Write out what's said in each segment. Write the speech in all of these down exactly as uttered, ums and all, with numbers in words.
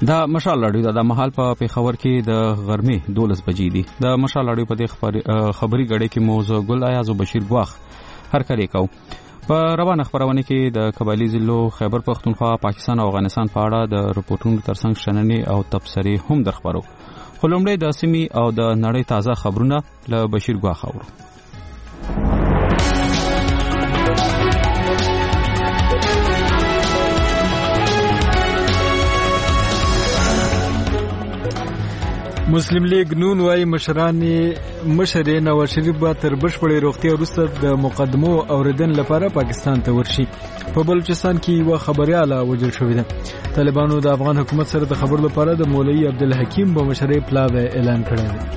دا مشال راډیو د مهال په پیښور کې د غرمې دولس بجې دي. د مشال راډیو په دې خبري غړې کې موضوع ګل ایاز او بشیر ګواخ هر کله کو په روانه خبرونه کې د قبایلی ضلعو خیبر پختونخوا، پاکستان او افغانستان په اړه د رپورټونو ترڅنګ شننې او تبصرې هم درخبرو. خو لومړی د سیمې او د نړۍ تازه خبرونه له بشیر ګواخ اورو. مسلم لیگ نون وايي مشرانې مشر نواز شریف به تر بشپړې روغتیا وروسته د مقدمو اوریدن لپاره پاکستان ته ورشي. په بلوچستان کې یو خبرياله وژل شوې ده. طالبانو د افغان حکومت سره د خبرو لپاره د مولوي عبدالحکیم په مشرۍ پلاوی اعلان کړی دی.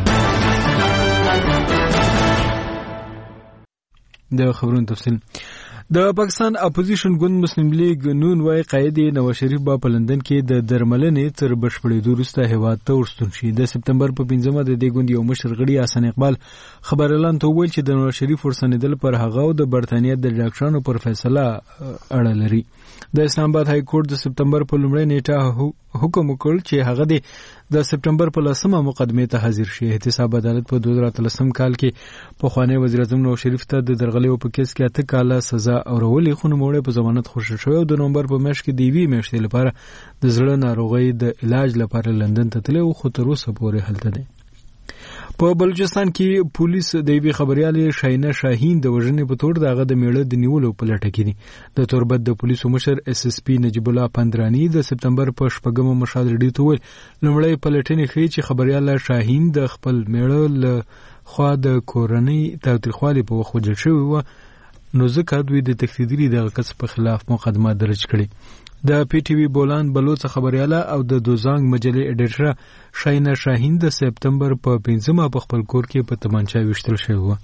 د خبرونو تفصیل. د پاکستان اپوزیشن ګوند مسلم لیگ نون وايي قائد نواز شریف به په لندن کې د درملنې تر بشپړېدو وروسته هیواد ته ورستون شي. د سپتمبر په پنځمه د دې ګوند یو مشر غړي حسن اقبال خبر اعلان ته وویل چې د نواز شریف ورستنېدل پر هغه او د برتانیې د ډاکټرانو پر فیصله اړه لري. د اسلام آباد های کورټ د سپتمبر په لومړۍ نیټه حکم وکړ چې هغه د سپتمبر په لسمه مقدمې ته حاضر شي. احتساب عدالت په دوه زره اتلسم کال کې پخوانی وزیر اعظم نواز شریف ته د درغلۍ په کیس کې اته کاله سزا اورولې، خو نوموړی په ضمانت خوشی شوی او د نومبر په میاشت کې د یوې میاشتې لپاره د زړه ناروغۍ د علاج لپاره لندن ته تللی، خو تر اوسه پورې هلته دی. په بلوچستان کې پولیس د یوې خبريالې شاهینه شاهین د وژنې په تور دغه د میړه د نیولو په لټه کې دي. د توربت د پولیسو مشر اس اس پی نجیب الله پندرانی د سپتمبر په شپږمه مشال ریډیو ته ویل لومړی پلټنې ښیي چې خبرياله شاهین د خپل میړه له خوا د کورنۍ تاوتریخوالي په وخت وژل شوی و، نو ځکه دوی د تکفیري دغه کس په خلاف مقدمه درج کړې. د پی ټی وی بولان بلوچ خبرياله او د دوزانګ مجلې اډیټر شاهینه شاهین د سپتمبر په پنځمه په خپل کور کې په تمانچا وشتل شوی و.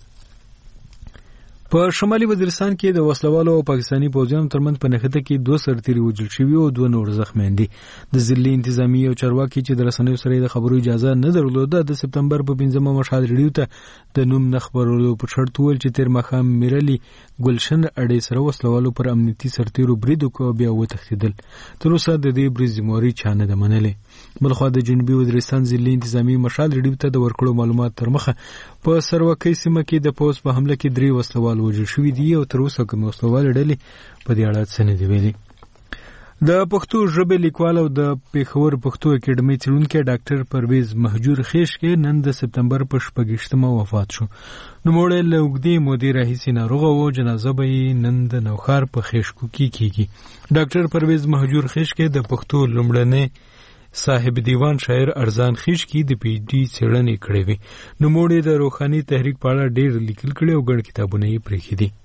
په شمالي وزیرستان کې د وسلوالو او پاکستاني پوځیانو ترمنځ په نښته کې دوه سرتیري وژل شوي او دوه نور زخمیان دي. د ضلعي انتظامی او چارواکي چې د رسنیو سره د خبرو اجازه نه درلوده د سپتمبر په پنځمه مشال ریډیو ته د نوم نه خبرولو په شرط وویل چې تیر ماښام میرلي ګلشن اډې سره وسلوالو پر امنیتي سرتیرو برید وکړ، بیا وتښتېدل. تر اوسه د دې برید ذمهواري چا نه ده منلې. بلخوا د جنوبي وزیرستان ضلعي انتظامی مشال ریډیو ته د ورکړو معلومات تر مخه په سروکۍ سیمه کې د پوځ په حمله کې درې وسلوال وژل شوي دي او تر اوسه کوم وسلوال ډلې په دې اړه څه نه دي ویلي. د پښتو ژبې لیکوال او د پیښور پښتو اکیډمۍ څېړونکی ډاکټر پرویز مهجور خیشکې نن د سپتمبر په شپږویشتمه وفات شو. نوموړی له اوږدې مودې راهیسې ناروغه و. جنازه به یې نن د نوښار په خیشکو کې کیږي. ډاکټر پرویز مهجور خیشکې د پښتو لومړنی صاحب دیوان شاعر ارزان خیشکی د پی ډي څېړنې کړې وې. نوموړی د روحاني تحریک په اړه ډېر لیکل کړي او ګڼ کتابونه یې پرېښي دي.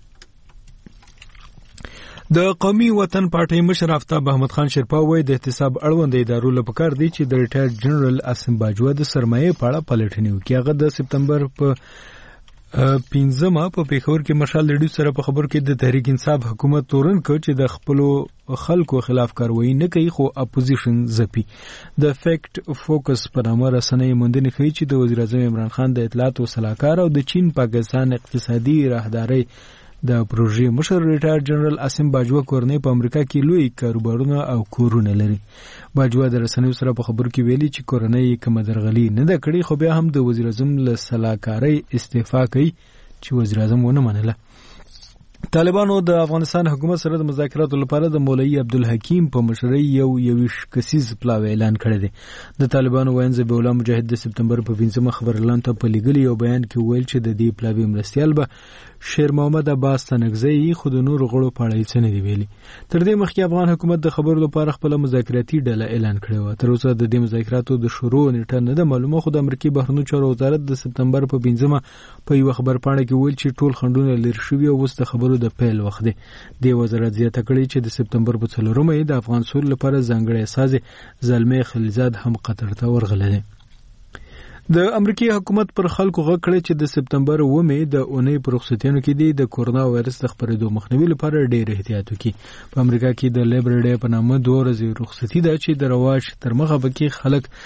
د قومي وطن پارټۍ مشر آفتاب احمد خان شیرپا وایي د احتساب اړوند ادارو له پکار دی چې د ریټایر جنرال عاصم باجوه د سرمایې په اړه پلټنې وکړي. هغه د سپتمبر په پنځمه په پیښور کې مشال ریډیو سره په خبرو کې د تحریک انصاف حکومت تورن کړ چې د خپلو خلکو خلاف کاروایی نه کوي، خو اپوزیشن ځپي. د فیکټ فوکس په نامه رسنۍ موندنې ښیي چې د وزیر اعظم عمران خان د اطلاعاتو سلاکار او د چین پاکستان اقتصادي راهدارۍ د پروژې مشر ریټایر جنرال عاصم باجوه کورنۍ په امریکا کې لوی کاروبارونه او کورونه لري. باجوه د رسنیو سره په خبرو کې ویلي چې کورنۍ کومه درغلي نه ده کړې، خو بیا هم د وزیر اعظم له سلاکارۍ استعفا کوي چې وزیر اعظم ونه منله. طالبانو د افغانستان حکومت سره د مذاکراتو لپاره د مولوي عبدالحکیم په مشرۍ یو یویش کسیز پلاوی اعلان کړی دی. د طالبانو ویاند ذبیح الله مجاهد د سپتمبر په پنځمه خبر اعلان ته په لیږلي یو بیان کې ویل چې د دې پلاوي مرستیال به شیر محمد عباس تنگزی، خو د نورو غړو په اړه یې څه نه دي ویلي. تر دې مخکې افغان حکومت د خبرو لپاره خپله مذاکراتي ډله اعلان کړې وه. تر اوسه د دې مذاکراتو د شروع نیټه نه ده معلومه، خو د امریکې بهرنیو چارو وزارت د سپتمبر په پنځمه په یوه خبرپاڼه کې ویل چې ټول خنډونه لرې شوي او اوس د خبرو د پیل وخت دی. دې وزارت زیاته کړې چې د سپتمبر په څلورمه یې د افغان سول لپاره ځانګړی استازی زلمي خلیلزاد هم قطر ته ورغلی دی. د امریکای حکومت پر خلکو غږ کړی چې د سپتمبر اوومې د اونۍ په رخصتیانو کې دی د کورونا وایرس د خپرېدو مخنیوي لپاره ډېر احتیاط وکړي. په امریکا کې د لیبر ډے په نامه دوه ورځې رخصتي ده چې د رواج تر مخه پکې خلک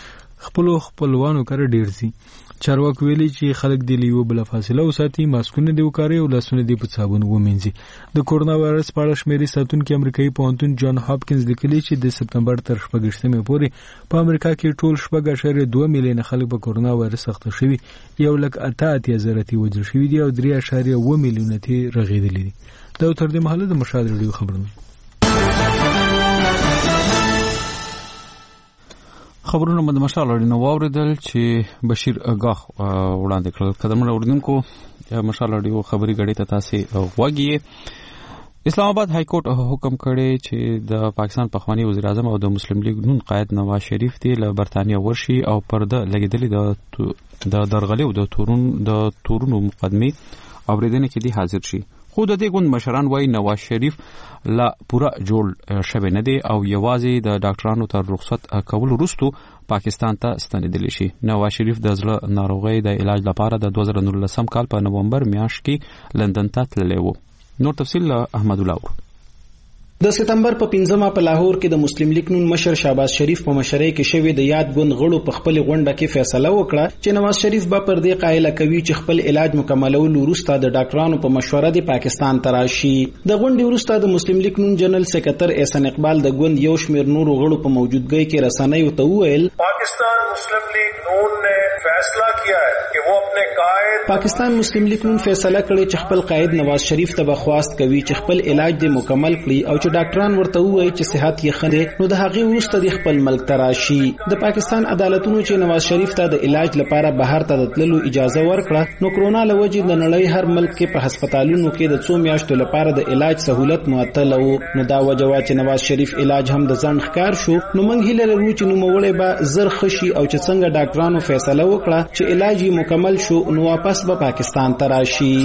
خپل خپلوانو کار ډیر سي. چارواکي ویلي چې خلک د لیو بل فاصله وساتي، ماسکونه دی وکاري او لاسونه دی په صابون ومینځي. د کورونا وایرس په اړه شمیرې ساتونکي امریکایي پوهنتون جان هاپکینز لیکلي چې د سپتمبر تر شپږشتمې پورې په امریکا کې ټول شپږ اعشاریه دوه میلیونه خلک په کورونا وایرس اخته شوي، یو لک اته اتیا زره تي وژل شوي دي او درې اعشاریه اوه میلیونه تي رغېدلي دي. دا تر دې مهاله د مشاهد رادیو خبرونه خبرونه مند مشال اړینو واوریدل چې بشیر اگاخ وړاندې کړل. قدمونه اوردونکو مشال اړیو خبري غړي ته تاسو وګورئ. اسلام آباد های کورټ حکم کړی چې د پاکستان پخوانی وزیر اعظم او د مسلم لیگ نون قائد نواز شریف دی له برتانیا ورشي او پرده لګیدلې د د درغلي او د تورون د تورونو مقدمه اوریدنه کې دی حاضر شي. خو د دې ګوند مشران وایي نواز شریف لا پورا جوړ شوی نه دی او یوازې د ډاکټرانو تر رخصت کول وروسته پاکستان ته ستنیدلی شي. نواز شریف د زړه ناروغۍ د علاج لپاره د دوه زره نولسم کال په نومبر میاشت کې لندن ته تللی و. نور تفصیل احمد الله. د سپتمبر په پنځمه په لاهور کې د مسلم لیگ نون مشر شهباز شریف په مشرۍ کې شوی د یاد ګوند غړو په خپل غونډه کې فیصله وکړه چې نواز شریف به پر دې قایل کوي چې خپل علاج مکملول وروسته د ډاکټرانو په مشوره د پاکستان ته راشي. د غونډې وروسته د مسلم لیگ نون جنرال سکرټر احسان اقبال د ګوند یو شمېر نورو غړو په موجودګۍ کې رسنیو ته وویل پاکستان مسلم لیگ نون نے فیصلہ کیا ہے کہ وہ اپنے قائد پاکستان مسلم لیگ نون فیصله کړې چې خپل قائد نواز شریف ته بخواست کوي چې خپل علاج د مکمل کړي او چې ډاکټران ورته وایي چې صحت یې ښه دی نو د هغې وروسته د خپل ملک ته راشي. د پاکستان عدالتونو چې نواز شریف ته د علاج لپاره بهر ته د تللو اجازه ورکړه نو کرونا له وجې د نړۍ هر ملک کې په هسپتالونو کې د څو میاشتو لپاره د علاج سهولت معطل و. نو دا وجه وا چې نواز شریف علاج هم د ځنډ ښکار شو. نو موږ هیله لرو چې نوموړی به زر ښه شي او چې څنګه ډاکټرانو فیصله وکړه چې علاج یې مکمل شو نو واپس به پاکستان ته راشي.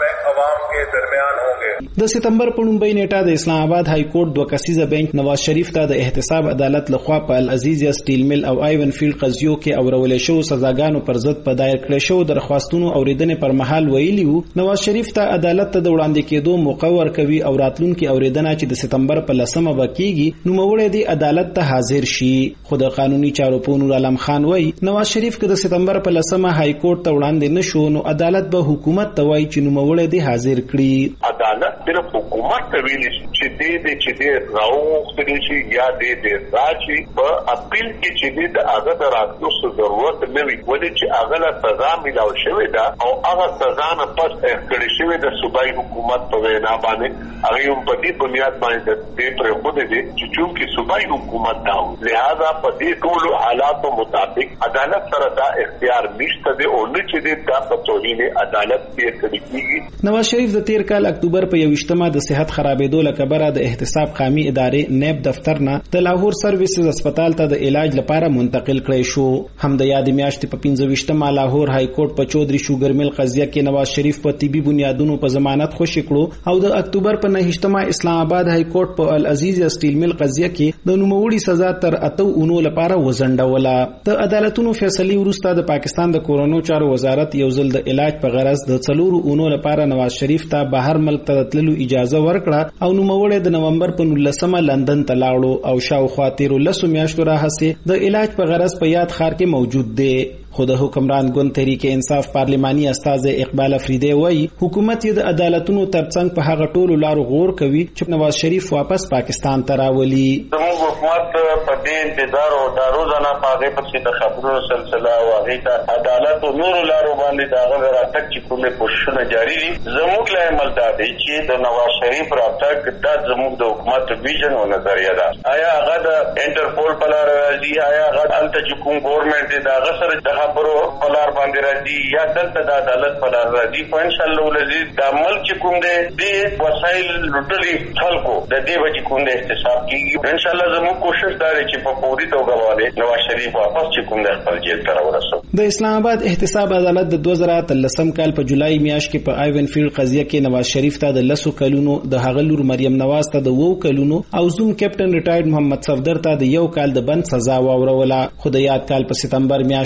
د سپتمبر په لومړۍ نیټه د اسلام آباد های کورټ دوه کسیزه بنچ نواز شریف ته د احتساب عدالت لخوا په العزیزیا سټیل میل او آیون فیلډ قضیو کې اورولې شو سزاګانو پر ضد په دایر کړې شو درخواستونو اوریدنې پر مهال ویلي وو نواز شریف ته عدالت ته د وړاندې کېدو موقع ورکوي او راتلونکي اوریدنه چې د سپتمبر په لسمه وکیږي نو موړې دی عدالت ته حاضر شي. خو د قانوني چارو په نور عالم خان وایي نواز شریف که د سپتمبر په لسمه های کورټ ته وړاندې نشو نو عدالت به حکومت ته وایي چې نو موړې دی حاضر کړي. عدالت صرف حکومت ته ویلي چې دې دې چې دې راوغوښتلی شي یا دې دې راشي په اپیل کې چې دې د هغه د راتلو څه ضرورت نه وي ولې چې هغه له سزا میلاو شوې ده او هغه سزا نه پس اخکړې شوې د صوبایي حکومت په وینا باندې هغه هم په دې بنیاد باندې دې پرېښودې دي چې چونکې صوبایي حکومت دا و لہذا په دې ټولو حالاتو مطابق عدالت سره دا اختیار نشته دی او نه چې دې دا په توهین عدالت کې کړی کېږي. نواز شریف د تیر کال اکتوبر په یوویشتمه د صحت خرابېدو له کبره د احتساب قامي ادارې نیب دفتر نه د لاهور سرویسز هسپتال ته د علاج لپاره منتقل کړی شو. هم د یادې میاشتې په پنځه ویشتمه لاهور های کورټ په چودري شوګر میل قضیه کې نواز شریف په طبي بنیادونو په ضمانت خوشي کړو او د اکتوبر په نهشتمه اسلام آباد های کورټ په العزیزیا سټیل میل قضیه کې د نوموړي سزا تر اتو اونو لپاره وزنډوله. د عدالتونو فیصلې وروسته د پاکستان د کورونو چارو وزارت یو ځل د علاج په غرض د څلورو اونو لپاره نواز شریف ته بهر ملک ته تللو اجازه ورکړه او نوموړی د نومبر په نولسمه لندن ته لاړو او شاوخوا تیرو لسو میاشتو راهیسې د علاج په غرض په یاد ښار کې موجود دی. خو د حکمران ګوند تحریک انصاف پارلماني استاد اقبال افریدی وایي حکومت یې د عدالتونو ترڅنګ په هغه ټولو لارو غور کوي چې نواز شریف واپس پاکستان ته راولي. زموږ حکومت په دې انتظار او د روزانه په هغې پسې د خبرونو سلسله او هغې ته عدالت او نورو لارو باندې د هغه د راتګ چې کومې کوششونه جاري دي. زموږ له عمل دا دی چې د نواز شریف راتګ دا زموږ د حکومت ویژن او نظریه ده. آیا هغه د انټرپول په لاره راځي آیا هغه هلته چې کوم ګورنمنټ دی د هغه سره خبرو په لار باندې راځي یا دلته د عدالت په لار راځي په انشاءالله العزیز د ملک چې کوم دی د وسایل لوټلي خلکو د دې وجې کوم دی احتساب کېږي. انشاءالله زموږ کوشش دا دی چې په فوري توګه باندې نواز شریف واپس چې کوم دی خپل جیل ته راورسوي. د اسلام آباد احتساب عدالت د دوه زره اتلسم کال په جولای میاشت کې په آیون فیلډ قضیه کې نواز شریف ته د لسو کلونو د هغه لور مریم نواز ته د وو کلونو او زوم کیپټن ریټایرډ محمد صفدر ته د یو کال د بند سزا واوروله. خو د یاد کال په سپتمبر میاشت کې اسلام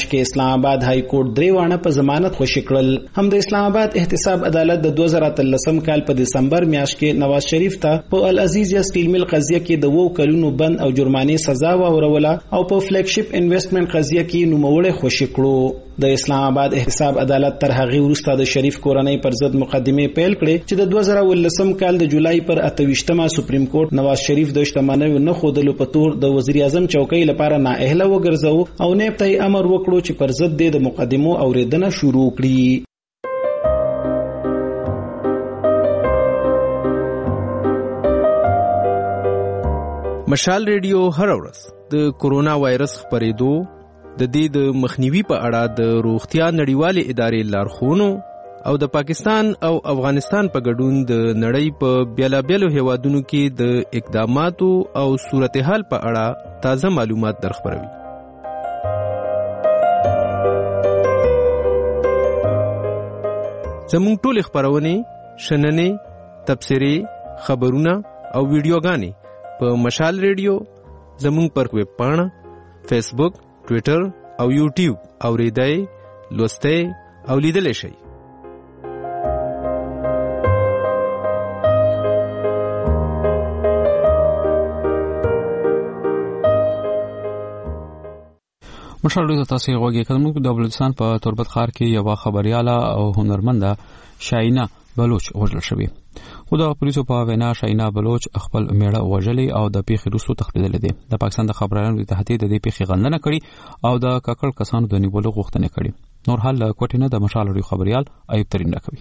اسلام آباد های کورټ درې وانه په ضمانت خوشي کړل. هم د اسلام آباد احتساب عدالت د دوه زره اتلسم کال په دسمبر میاشت کې نواز شریف ته په العزیز یا سټیل میل قضیه کې د وو کلونو بند او جرمانې سزا واوروله او په فلیګ شپ انویسټمنټ قضیه کې نوموړی خوشي کړو. د اسلام آباد احتساب عدالت تر هغه وروسته د شریف کورنۍ پر ضد مقدمه پیل کړې چې د دوه زره ولسم کال د جولای پر اتهویشتمه سپریم کورټ نواز شریف د شتمنیو نه خودلو په تور د وزیر اعظم چوکۍ لپاره نااهله وګرځاو او نیب ته امر وکړو چې پر ضد د مقدمو اوریدنه شروع کړي. مشال ریډیو هر ورځ د کورونا وایرس خپرېدو د دې د مخنیوي په اړه د روغتیا نړیوالې ادارې لارښوونو او د پاکستان او افغانستان په ګډون د نړۍ په بیلابیلو هیوادونو کې د اقداماتو او صورتحال په اړه تازه معلومات درخبروي. زموږ ټول خبرونه شننې تبصرې خبرونه او ویډیوګانې په مشال ریډیو زموږ پر ویب پاڼه فیسبوک ټویټر او یوټیوب اوریدای لوستای او لیدلای شئ. مشال ریډیو تاسو غوږی کړئ. د بلوچستان په تربت ښار کې یو خبرياله او هنرمنده شاهینه بلوچ وژل شوې. خو د پولیسو په وینا شاهینه بلوچ خپل میړه وژلې او د پیښې وروسته تښتېدلې ده. د پاکستان د خبريالانو اتحادیې د دې پیښې غندنه کړې او د ککړ کسانو د نیولو غوښتنه کړې. نور حال کوټې نه د مشال ریډیو خبريال ایوب ترين راکوي.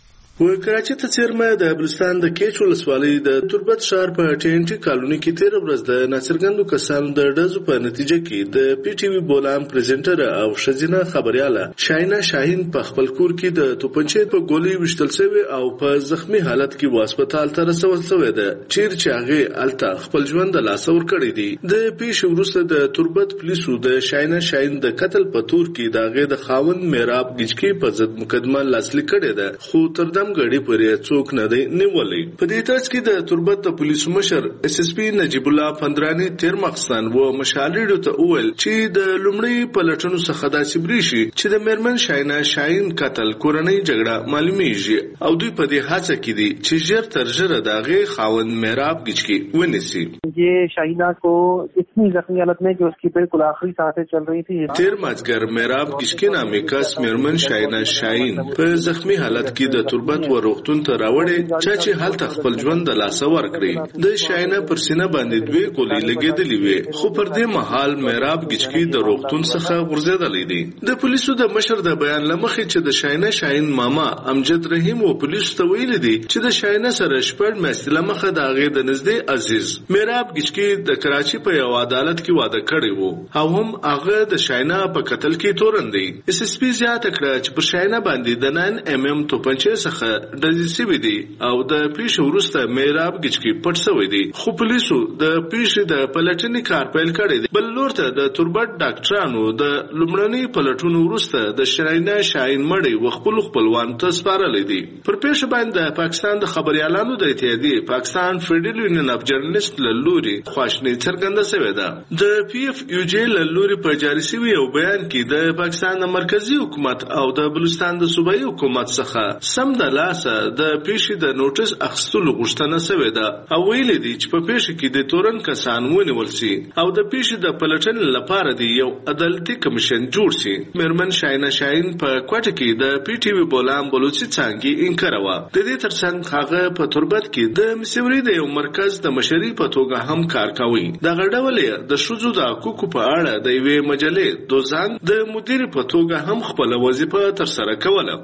و کراچۍ ته څیرمه د بلوچستان د کیچ ولسوالۍ د تربت ښار په ټي ان ټي کالوني کې تیر ورځ د ناصرګندو کسانو د ډزو په نتیجه کې د پی ټي وي بولان پریزنټر او ښځینه خبرياله شاهینه شاهین په خپل کور کې د توپنچې په ګولۍ وشتل شوی او په زخمی حالت کې و هسپتال ته رسول شوی ده. چیر چې هغه الته خپل ژوند د لاس ور کړی دی. د پیښې وروسته د تربت پولیسو د شاهینه شاهین د قتل په تور کې د هغه د خاوند میراب گچکی په ضد مقدمه لاسلیک کړې ده. خو تر غړي پرې څوک نه دی نیولې. په دې ترڅ کې د تربت د پولیسو مشر اس اس پی نجیب الله پندرانی تیر مخستان و مشالېډو ته وویل چې د لومړی پلټنو څخه دا سبري شي چې د میرمن شاهینه شاهین قتل کورنۍ جګړه معلومیږي او دوی په دې هڅه کې دي چې ژر تر ژره د هغې خاوند میراب گچکی ونیسي. یہ شاہینہ کو اتنی زخمی حالت میں کہ اس کی بالکل آخری سانسیں چل رہی تھی. تیر مازګر میراب گچکی نامې کس میرمن شاهینه شاهین په زخمی حالت کې د تربت و روغتون ته راوړې چې هلته خپل ژوند د لاسه ورکړي. د شاهینه پر سینه باندې دوی ګولۍ لګېدلې وې خو پر دې مهال میراب گچکی د روغتون څخه غورځېدلی دی. د پولیسو د مشر د بیان لمخې چې د شاهینه شاهین ماما امجد رحیم و پولیسو ته ویلي دي چې د شاهینه سره شپږ میاشتې لمخه د هغې د نږدې عزیز میراب گچکی د کراچۍ په یو عدالت کې واده کړی و او هم هغه د شاهینه په قتل کې تورن دی. اس اس پی زیاته کړه چې پر شاهینه باندې د ناین ام ام توپنچې څخه ډزې شوې دي او د پیښې وروسته میراب گچکی پټ شوی دی. خو پولیسو د پیښې د پلټنې کار پیل کړی دی. بل لور ته د تربت ډاکټرانو د لومړنۍ پلټنو وروسته د شاهینه شاهین مړی و خپل خپلوان ته سپارلی دی. پر پیښه باندې د پاکستان د خبريالانو د اتحادیې پاکستان فیډرل یونین اف جرنالست له لوري خواشنۍ څرګنده شوې ده. د پی اف یو جی له لوري په جاري شوي یو بیان کې د پاکستان د مرکزی حکومت او د بلوچستان د صوبایي حکومت څخه سم د لاسه د پیښې د نوټس اخیستلو غوښتنه شوې ده او ویلي دي چې په پیښه کې د تورن کسان ونیول شي او د پیښې د پلټنې لپاره دی یو عدالتي کمیشن جوړ شي. میرمن شاهینه شاهین په کوټه کې د پی ټي وي بولان بلوچي څانګې انکار و. د دې ترڅنګ هغه په تربت کې د مسوري د یو مرکز د مشري په توګه هم کار کوي. د غړډولې د شوزو د حقوقو په اړه د یوې مجلې دوزنګ د مدیر په توګه هم خپل وظیفه تر سره کوله.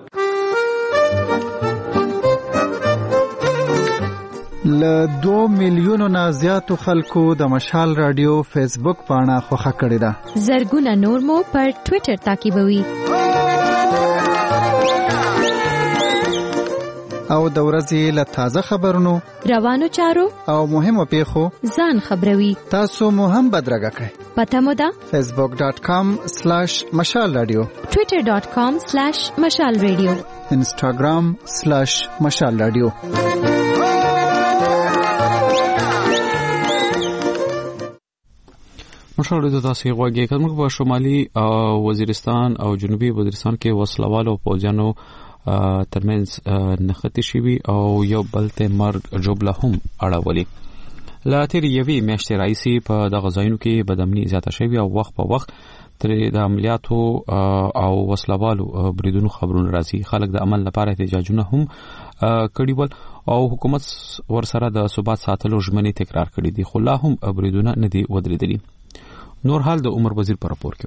له دو میلیونو نه زیاتو خلکو د مشال رادیو فیسبوک پاڼه خوښه کړې ده. زرګونه نور مو پر ټویټر تعقیبوي او د ورځې له تازه خبرونو روانو چارو او مهمو پیښو ځان خبروي. تاسو مو هم بدرګه کړئ. پته مو ده فیسبوک ډاٹ کام سلیش مشال رادیو، ټویټر ډاٹ کام سلیش مشال رادیو، انسټاګرام سلیش مشال رادیو. مشاورې د تاسو غوږی کوم په شمالي وزیرستان او جنوبي وزیرستان کې وسلوالو پوجانو ترمنځ نښتې شوي او یو بل ته مرګ جوړه هم اړولې لا تیر یوې میاشتې راځي په دغه ځایونو کې بدامني زیاته شوي او وخت په وخت تر د عملیاتو او وسلوالو بریدونو خبرونه راځي خلک د عمل لپاره احتجاجونه هم کړي ول او حکومت ورسره د ثبات ساتلو ژمنې تکرار کړي دي خو لا هم بریدونه نه دي ودرېدلي نور حال د عمر وزیر پر راپور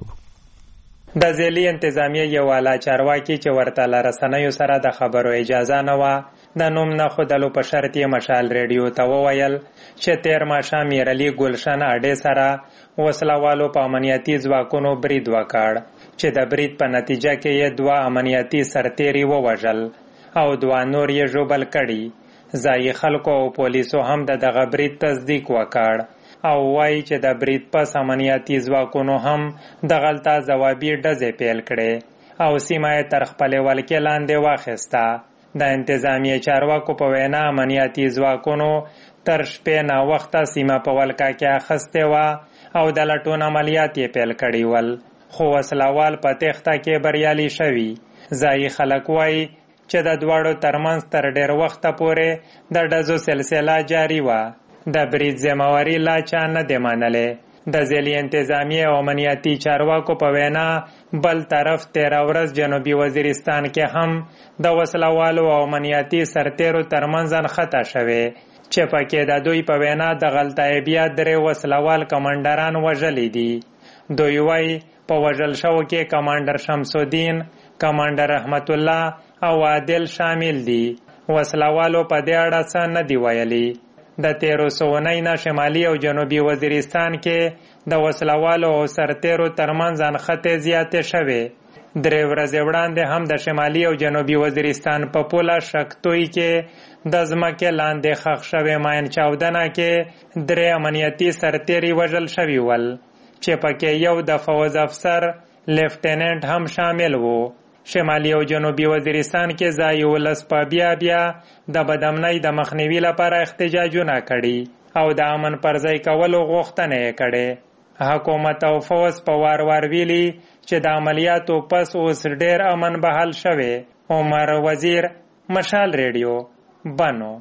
کې د ځلې انتظامیه یو اعلی چارواکي چې ورته لرسنیو سره د خبرو اجازه نه و د نوم نه خودلو په شرط یې مشال ریډیو ته وویل چې تیر ماښام میرعلي ګلشن اډې سره وسلوالو په امنیتي ځواکونو برید وکړ چې د برید په نتیجه کې یې دوه امنیتي سرتیري ووژل او دوه نور یې ژوبل کړي ځایي خلکو او پولیسو هم د دغه برید تصدیق وکړ او وایي چې د برید پس امنیتي ځواکونو هم د غلطه ځوابي ډزې پیل کړې او سیمه یې تر خپلې ولکې لاندې واخیسته د انتظامیه چارواکو په وینا امنیتي ځواکونو تر شپې ناوخته سیمه په ولکه کې اخیستې وه او د لټون عملیات یې پیل کړي ول خو وسلوال په تېښته کې بریالي شوي ځایي خلک وایي چې د دواړو ترمنځ تر ډېر وخته پورې د ډزو سلسله جاري وه د برید ذمہواری لا چا نه دی منلې د ځلې انتظامیه او امنیتي چارواکو په وینا بل طرف تیره ورځ جنوبي وزیرستان کې هم د وسلوالو او امنیتي سرتیرو ترمنځ نښته شوې چې پکې د دوی په وینا د غلطۍ بیا درې وسلوال کمانډران وژلي دي دوی وایي په وژل شوو کې کمانډر شمس الدین کمانډر رحمت الله او عادل شامل دي وسلوالو په دې اړه څه نه دی ویلي د تیرو سوونۍ نه شمالي او جنوبي وزیرستان کې د وسلوالو او سرتیرو ترمنځ نښتې زیاتې شوې درې ورځې وړاندې هم د شمالي او جنوبي وزیرستان په پوله شکتوی کې د ځمکې لاندې ښخ شوې ماین چاودنه کې درې امنیتي سرتیري وژل شوي ول چې پکې یو د فوز افسر لیفټیننټ هم شامل وو شمالي او جنوبي وزیرستان کې ځایي ولس په بیا بیا د بدامنۍ د مخنیوي لپاره احتجاجونه کړي او د امن پر ځای کولو غوښتنه یې کړې حکومت او فوز په وار وار ویلي چې د عملیاتو پس اوس ډېر امن بحال شوی عمر وزیر مشال ریډیو بنو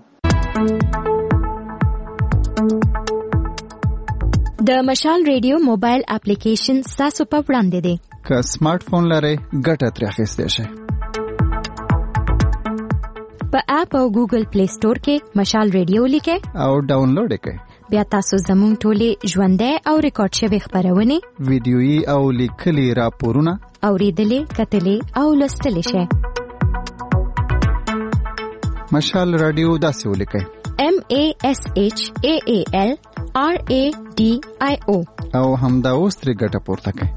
د مشال ریډیو موبایل اپلیکیشن تاسو په وړاندې دی که سمارټ فون لرئ ګټه ترې اخیستی شئ په اپ او ګوګل پلی سٹور کې مشال ریډیو لیکئ او ډاونلوډ یې کړئ بیا تاسو زموږ ټولې ژوندۍ او ریکارډ شوې خپرونې ویډیويي او لیکلي راپورونه اورېدلې کتلې او لوستلې شئ مشال رادیو داسې ولیکئ M A S H A A L R A D I O او همدا اوس ترې ګټه پورته کړئ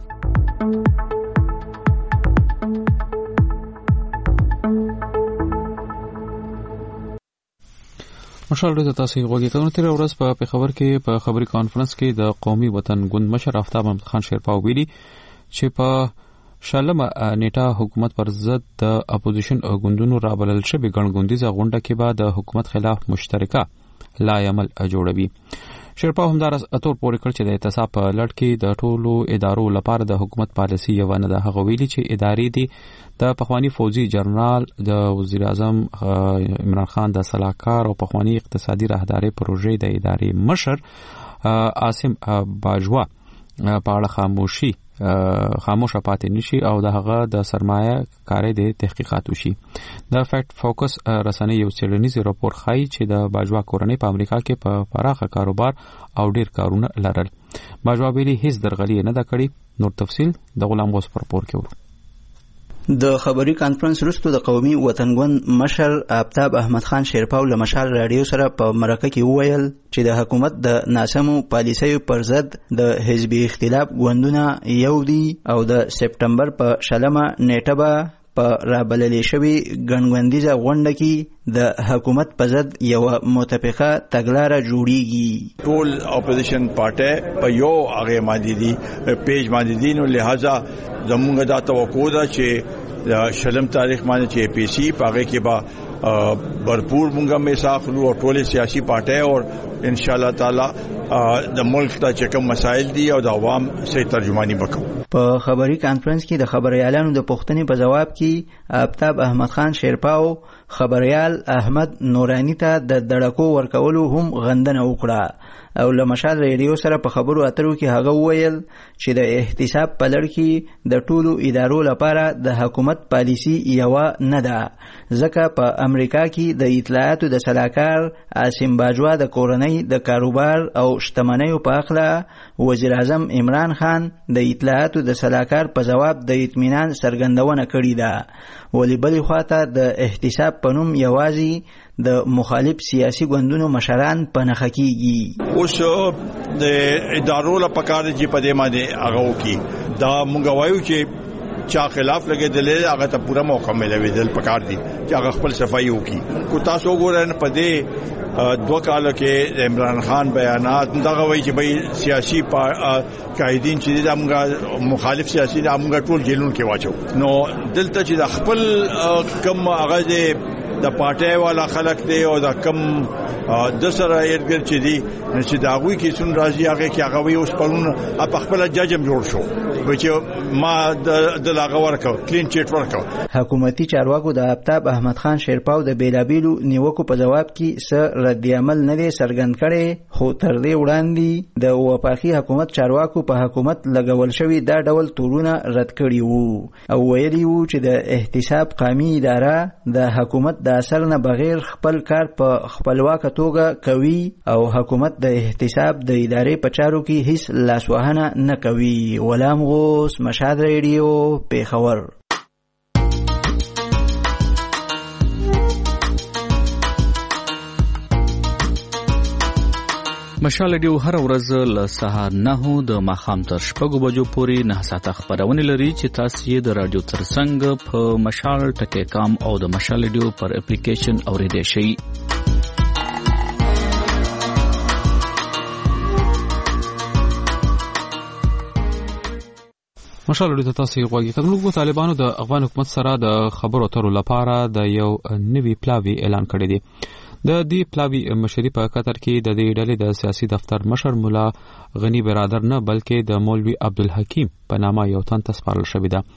مشال ډېر تاسو غوږی کوم تر ورځ په پیښور کې په خبري کانفرنس کې د قومي وطن ګوند مشر آفتاب احمد خان شیرپا ویلي چې په شلمه نیټه حکومت پر ضد د اپوزیشن ګوندونو رابلل شوی ګڼګوندیزه غونډه کې به د حکومت خلاف مشترکه لای عمل جوړوي شیرپا همدار اتور پورې کړ چې د اعتصاب په لړ کې د ټولو ادارو لپاره د حکومت پالیسي یو نه ده هغه ویلي چې ادارې دي د پخوانی فوجي جنرال د وزیر اعظم عمران خان د صلاحکار او پخوانی اقتصادي راهداري پروژې د ادارې مشر عاصم باجوا په اړه خاموشي خاموشه پاتې نشي او د هغه د سرمایه کاري د تحقیقات وشي د فیکټ فوکس رسنۍ یو څېړنیز راپور ښایي چې د باجوا کورنۍ په امریکا کې په پراخه کاروبار او ډیر کارونه لرل باجوا ویلي هیڅ درغلي نه ده کړې نور تفصیل د غلام غوث پر راپور کې ورو د خبري کانفرنس وروسته د قومي وطن ګوند مشر آفتاب احمد خان شیرپا له مشال رادیو سره په مرکه کې وویل چې د حکومت د ناسمو پالیسیو پر ضد د حزبي اختلاف ګوندونه یو دي او د سپټمبر په شلمه نیټه به په رابللې شوې ګڼګوندیزه غونډه کې د حکومت په ضد یوه متفقه تګلاره جوړیږي ټول اپوزیشن پارټي په یو هغه باندې دي پیج باندې دي نو لہذا زموږ دا توقع ده چې شلم تاریخ باندې چې پی سی پاګه کې با भरपूर مونږه میساخلو او ټول سیاسي پارټي او ان شاء الله تعالی د ملک ته چې کوم مسایل دي او د عوام صحیح ترجمانی وکړو. په خبري کانفرنس کې د خبريالانو د پوښتنې په جواب کې آفتاب احمد خان شیرپاو خبريال احمد نورانی ته د دړکو ورکولو هم غندنه وکړه او له مشال ریډیو سره په خبرو اترو کې هغه وویل چې د احتساب په لړ کې د ټولو ادارو لپاره د حکومت پالیسی یوه نه ده ځکه په امریکا کې د اطلاعاتو د سلاکار عاصم باجوا د کورنۍ د کاروبار او شتمنیو په اړه وزیر اعظم عمران خان د اطلاعاتو د سلاکار په جواب د اطمینان څرګندونه کړې ده ولی بلې خواته د احتساب په نوم یوازې د مخالف سیاسي ګوندونو مشران په نښه کیږي. اوس د ادارو لپاره پکار دي په دې باندې هغه وکي دا مونږ وایو چې چا خلاف لګیدل هغه ته پوره موقع ملوي دل پکار دي چې هغه خپل صفائی وکي. کو تاسو وګورئ په دې دوه کال کې عمران خان بیانات دغه وایي چې به سیاسي قائدین چې د مخالف سیاسي د امګه ټول جیلونو کې واچو نو دلته چې د خپل کم هغه د پارټي والا خلک دی او د کم د سره یې چې دی چې دا غوي کې سن راځي هغه کې هغه وي اوس پرون په خپل ججم جوړ شو چې ما د لاغه ورکو کلین چیټ ورکو. حکومتي چارواکو د آفتاب احمد خان شیرپاو د بیلابیلو نیوکو په جواب کې څه رد عمل نه دی څرګند کړي خو تر دې وړاندې د وفاقي حکومت چارواکو په حکومت لګول شوی دا ډول تورونه رد کړي وو او ویلي وو چې د احتساب قومي اداره د حکومت د اثر نه بغیر خپل کار په خپلواک توګه کوي او حکومت د احتساب د ادارې په چارو کې هیڅ لاسوهنه نه کوي. غلام غوث مشهد ریډیو پیښور. مشال ریډیو هر ورځ له سهار نهو د ماښام تر شپږو بجو پورې نه ساعته خبرونه لري چې تاسو یې د رادیو ترڅنګ په مشال ټکی کام او د مشال ریډیو پر اپلیکیشن اوریدئ شئ. مشال ریډیو ته تاسو غواړئ کله طالبانو د افغان حکومت سره د خبرو اترو لپاره د یو نوي پلاوی اعلان کړی دی. د دې پلاوی مشري په قطر کې د دې ډلې د سیاسي دفتر مشر مولا غنی برادر نه بلکې د مولوی عبدالحکیم په نامه یو تن ته سپارل شوی ده.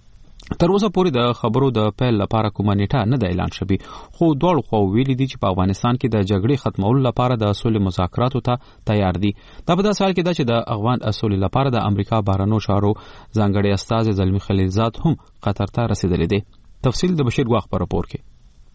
تر اوسه پورې د خبرو د پیل لپاره کومه نیټه نه ده اعلان شوی خو دواړو خوا ویلي دي چې په افغانستان کې د جګړې ختمولو لپاره د صلح مذاکراتو ته تیار دي. دا په داسې حال کې ده چې د افغان صلح لپاره د امریکا بهرنیو چارو ځانګړی استازی زلمی خلیلزاد هم قطر ته رسیدلی دی. تفصیل د بشیر ګواخ په راپور کې.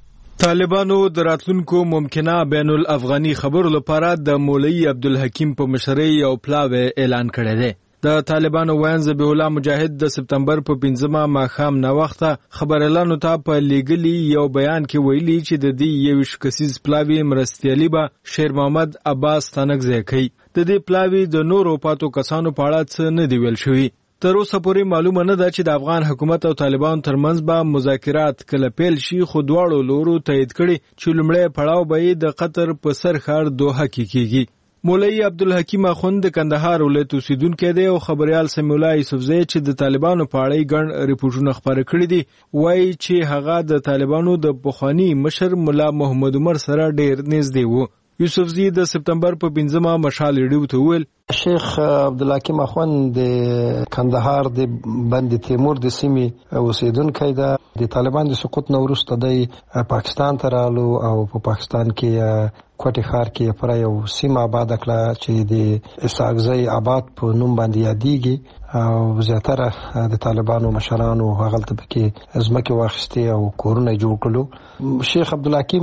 طالبانو د راتلونکو ممکنه بین الافغاني خبرو لپاره د مولوی عبدالحکیم په مشرۍ یو پلاوی اعلان کړی دی. د طالبانو وین ذبیح الله مجاهد د سپتمبر په پنځمه ماښام نه وخته خبريالانو ته په لیګلی یو بیان کې ویلي چې د دې یو شکسیز پلاوی مرستيالي به شیر محمد عباس تنگزی کوي. د دې پلاوی د نورو پاتو کسانو په اړه څه نه دی ویل شوی. تر اوسه پورې معلومه نه ده چې د افغان حکومت او طالبانو ترمنځ به مذاکرات کله پیل شي خو دواړو لورو تایید کړي چې لومړی پړاو به د قطر په سر ښار دوحه کې کیږي. مولوی عبدالحکیم اخوند د کندهار ولایت اوسیدونکی دی او خبريال سمیع الله یوسفزی چې د طالبانو په اړه ګڼ ریپورتونه خبرې کړي دي وایي چې هغه د طالبانو د پخوانی مشر مولا محمد عمر سره ډېر نږدې وو. یوسفزی د سپتمبر په پنځمه مشال ریډیو ته ویل شیخ عبدالحکیم اخوند د کندهار د بند تیمور د سیمې اوسیدونکی دی. د طالبان د سقوط نه وروسته د پاکستان ته رالو او په پاکستان کې کوټي ښار کې پر یو سیمه آباد کړه چې د اسحاقزی آباد په نوم باندې یادېږي او زیاتره د طالبانو مشرانو هغه ته کې ځمکه واخیستي او کورونه جوړ کړو. شیخ عبدالحکیم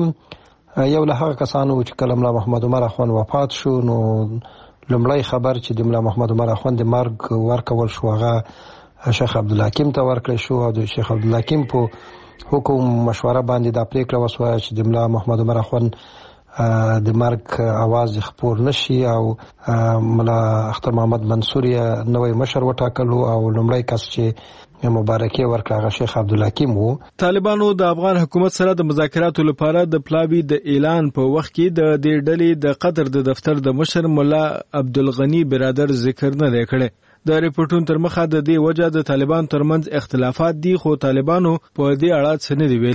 یو له هغه کسانو چې کله ملا محمد عمر اخوند وفات شو نو لومړی خبر چې د ملا محمد عمر اخوند د مرګ ورکول شو هغه شیخ عبدالحکیم ته ورکړل شو او د شیخ عبدالحکیم په حکم مشوره باندې د پریکړه وسوه چې د ملا محمد عمر اخوند د مرګ आवाज خپور نشي او ملا اختر محمد منصور یې نوې مشر وټاکلو او لومړی کس چې مبارکي ورکړه شیخ عبدالحکیم وو. طالبانو د افغان حکومت سره د مذاکراتو لپاره د پلاوی د اعلان په وخت کې د دې ډلې د قطر د دفتر د مشر مولا عبدالغنی برادر ذکر نه کړي. د ریپورتونو تر مخه د دې وجه د طالبان ترمنځ اختلافات دي خو طالبانو په دې اړه څه نه دی ویلي. د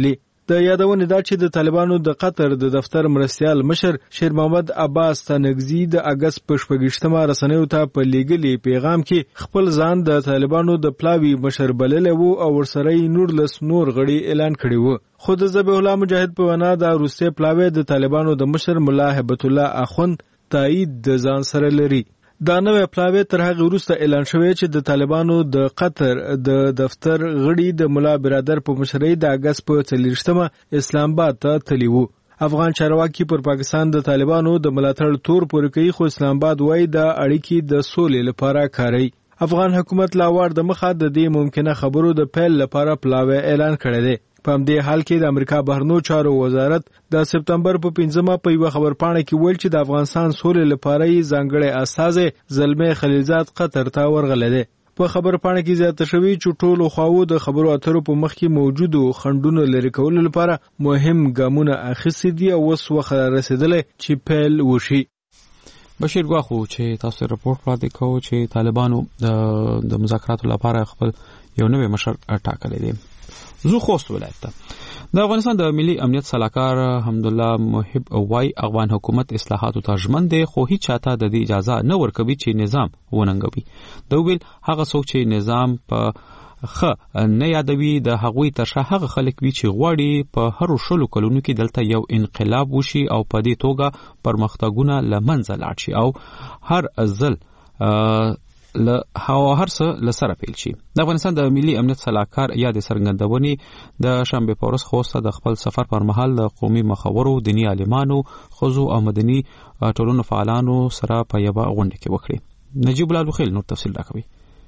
د یادونې دا چې د طالبانو د قطر د دفتر مرستیال مشر شیر محمد عباس تنگزی د اگست په شپږشتمه رسنیو ته په لیږلي پیغام کې خپل ځان د طالبانو د پلاوي مشر بللی وو او ورسره یې نورلس نور غړي اعلان کړی وو. خو د ذبیح الله مجاهد په وینا د وروستی پلاوی د طالبانو د مشر ملا هیبت الله اخوند تایید د ځان سره لري. دا نوې پلاوی تر هغه وروسته اعلان شوی چې د طالبانو د قطر د دفتر غړي د ملا برادر په مشرۍ د اگست په څلوېښتمه اسلام آباد ته تللی وو. افغان چارواکي پر پاکستان د طالبانو د ملاتړ تور پورې کوي، خو اسلام آباد وایي د اړیکې د سولې لپاره کاروي. افغان حکومت لا وار د مخه د دې ممکنه خبرو د پیل لپاره پلاوی اعلان کړی دی. په همدې حال کې د امریکا بهرنیو چارو وزارت د سپتمبر په پنځمه په یوه خبرپاڼه کې ویل چې د افغانستان سولې لپاره یې ځانګړی استازی زلمي خلیلزاد قطر ته ورغلی دی. په خبرپاڼه کې زیاته شوې چې ټولو خواوو د خبرو اترو په مخ کې موجودو خنډونو لرې کولو لپاره مهم ګامونه اخیستي دي او اوس وخت رسېدلی چې پیل وشي. بشیر ګواخو چې تاسو رپورټ وړاندې کوو چې طالبانو د مذاکراتو لپاره خپل یو نوی مشر ټاکلی دی. زو خوست ولایت ته د افغانستان د ملي امنیت صلاحکار حمدالله محب وای افغان حکومت اصلاحاتو ته ژمن دی، خو هیڅ چاته د دې اجازه نه ورکوي چې نظام وننګوي. د ویل هغه څوک چې نظام په خه نه یادوي د هغوی تر شا هغه خلک وي چې غواړي په هرو شلو کلونو کې دلته یو انقلاب وشي او په دې توګه پرمختګونه له منځه لاړ شي او هر ځل له هوا هر څه لسره پیل شي. د افغانستان د ملي امنیت صلاحکار یا د سرګندونې د شنبه په ورځ خوسته د خپل سفر پر مهال د قومي مخورو، دینی عالمانو، ښځو او مدني ټولنو فعالانو سره په یوه غونډه کې وکړي. نجیب الله لوخیل نور تفصیل راکوي.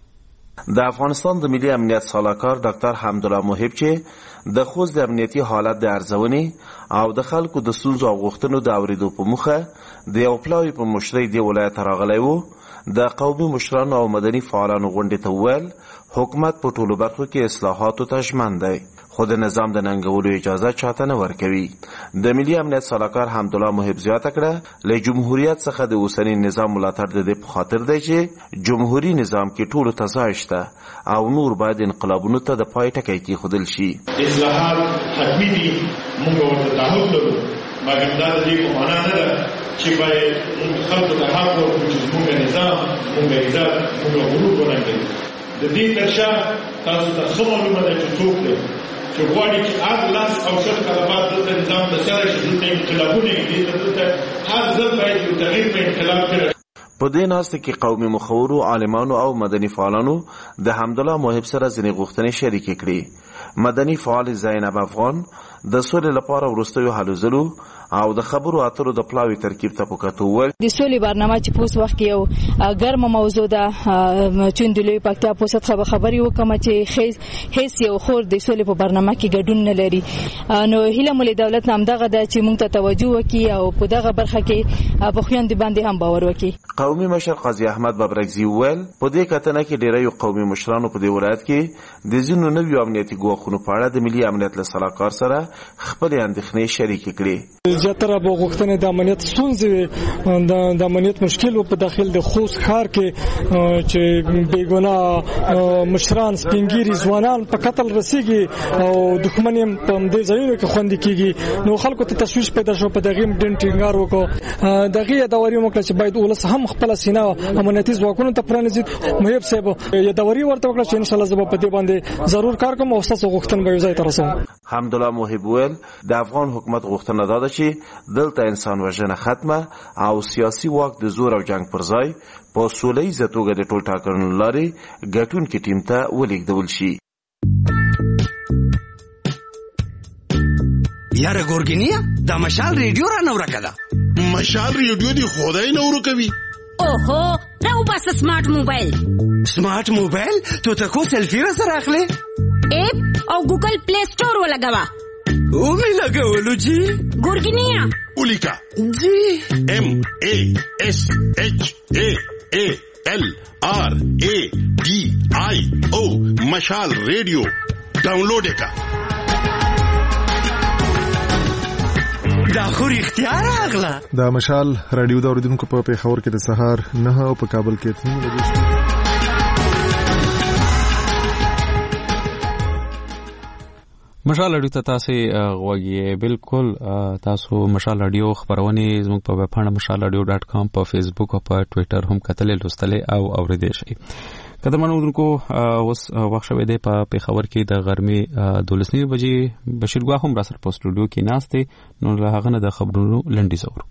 د افغانستان د ملي امنیت صلاحکار ډاکټر حمدالله محب چې د خوست د امنیتي حالت د ارزونې او د خلکو د ستونزو او غوښتنو د اورېدو په موخه د یو پلاوي په مشرۍ دې ولایت ته راغلی و، د قومي مشرانو او مدني فعالانو غونډې ته وویل حکومت په ټولو برخو کې اصلاحاتو ته ژمن دی، خو د نظام د ننګولو اجازه چاته نه ورکوي. د ملي امنیت صلاحکار حمدالله محب زیاته کړه له جمهوریت څخه د اوسني نظام ملاتړ د دې په خاطر دی چې جمهوریت نظام کې ټولو ته ځای شته او نور باید انقلابونو ته د پای ټکی کېښودل شي. اصلاحات حتمي دي، موږ ورته تعهد لرو، مګر دا د دې په معنا نه ده چې باید موږ خلکو ته حق ورکړو چې زموږ نظام، موږ عزت، موږ غرور وننګوي. د دې تر شا تاسو ته ښه معلومه ده چې څوک دی چې غواړي چې هر لاس او شل کاله بعد دلته نظام د سره شي، دلته انقلابونه دي، دلته هر ځل باید یو تغییر په انقلاب کې په دې ناسته کې قومي مخورو، عالمانو او مدني فعالانو د حمدالله محب سره ځینې غوښتنې شریکې کړې. مدني فعال زینب افغان د سولې لپاره وروستیو هلو ځلو او د خبرو اترو د پلاوي ترکیب ته په کتو ول د سولې برنامه چې پوس وخت یو ګرمه موضوع ده، چون د لوی پکتیا پوسټ خبر خبري وکم چې هیڅ یو خور د سولې په برنامه کې ګډون نه لري. نو هیله مولي دولت نام دغه د چې موږ ته توجه وکړي او په دغه برخه کې په خويند باندې هم باور وکړي. قومي مشر قاضي احمد ببرګزي وویل په دې کتنه کې ډیری قومي مشرانو په دې ولایت کې د ځینو نویو امنیتي ګواښونو په اړه د ملي امنیت له صلاحکار سره خپل اندېښنې شریکې کړې. زیاتره به غوښتنې د امنیت ستونزې د امنیت مشکل په داخل د خوست ښار کې چې بیګناه مشران، سپینګیري ځوانان په قتل رسیږي او دښمن یې په دې ځایونو کې خوندي کیږي. نو خلکو ته تشویش پیدا شو، په دغه ډین ټینګار وکړو، دغه یادوري وکړه چې باید ولس هم خپل سینه امنیتي ځواکونو ته پرانیزي. محب صاحب یادوري ورته وکړه چې ان شاء الله زه په دې باندې ضرور کار کوم او تاسو غوښتنه به ځای ته رسوم. حمدالله محب ویل د افغان حکومت غوښتنه ده چې دلته انسان وژنه ختمه او سیاسي واک د زور او جنگ پر ځای په سوله‌ییزه توګه د ټول ټاکنو لارې ګټونکي ټیم ته ولېږدول شي. یاره ګورګینیا دا مشال ریډیو را نو راکړه. مشال ریډیو دی خدای نو ورکوي. اوهو راو پاس سمارټ موبایل. سمارټ موبایل ته ته کو سلفي را سره اخلي؟ اپ او ګوګل پلی سٹور ولګوا. او می لګولو جی ګورګینیا ولیکا جی ام ا اس اچ ا ا ال آر ا ډي آی او مشال ریډیو ډاونلوډ وکړه. دا خو اختیار اغلا دا مشال رادیو دا اوریدونکو په پیښور کې د سهار نه او په کابل کې اته بجې. مشال اډیو ته تاسو غوږی بالکل تاسو مشال اډیو خبرونه زموږ په ویب پاڼه مشال اډیو ډاټ کام په فیسبوک او په ټوئیټر هم کتلې لوستلې او اوریدل شي. کله منونکو اوس وخت شوه دی په پیښور کې د غرمې دولس نیمه بجې بشیر ګوا هم را سره په سټوډیو کې ناشته نو له هغه نه د خبرونو لنډیز اورو.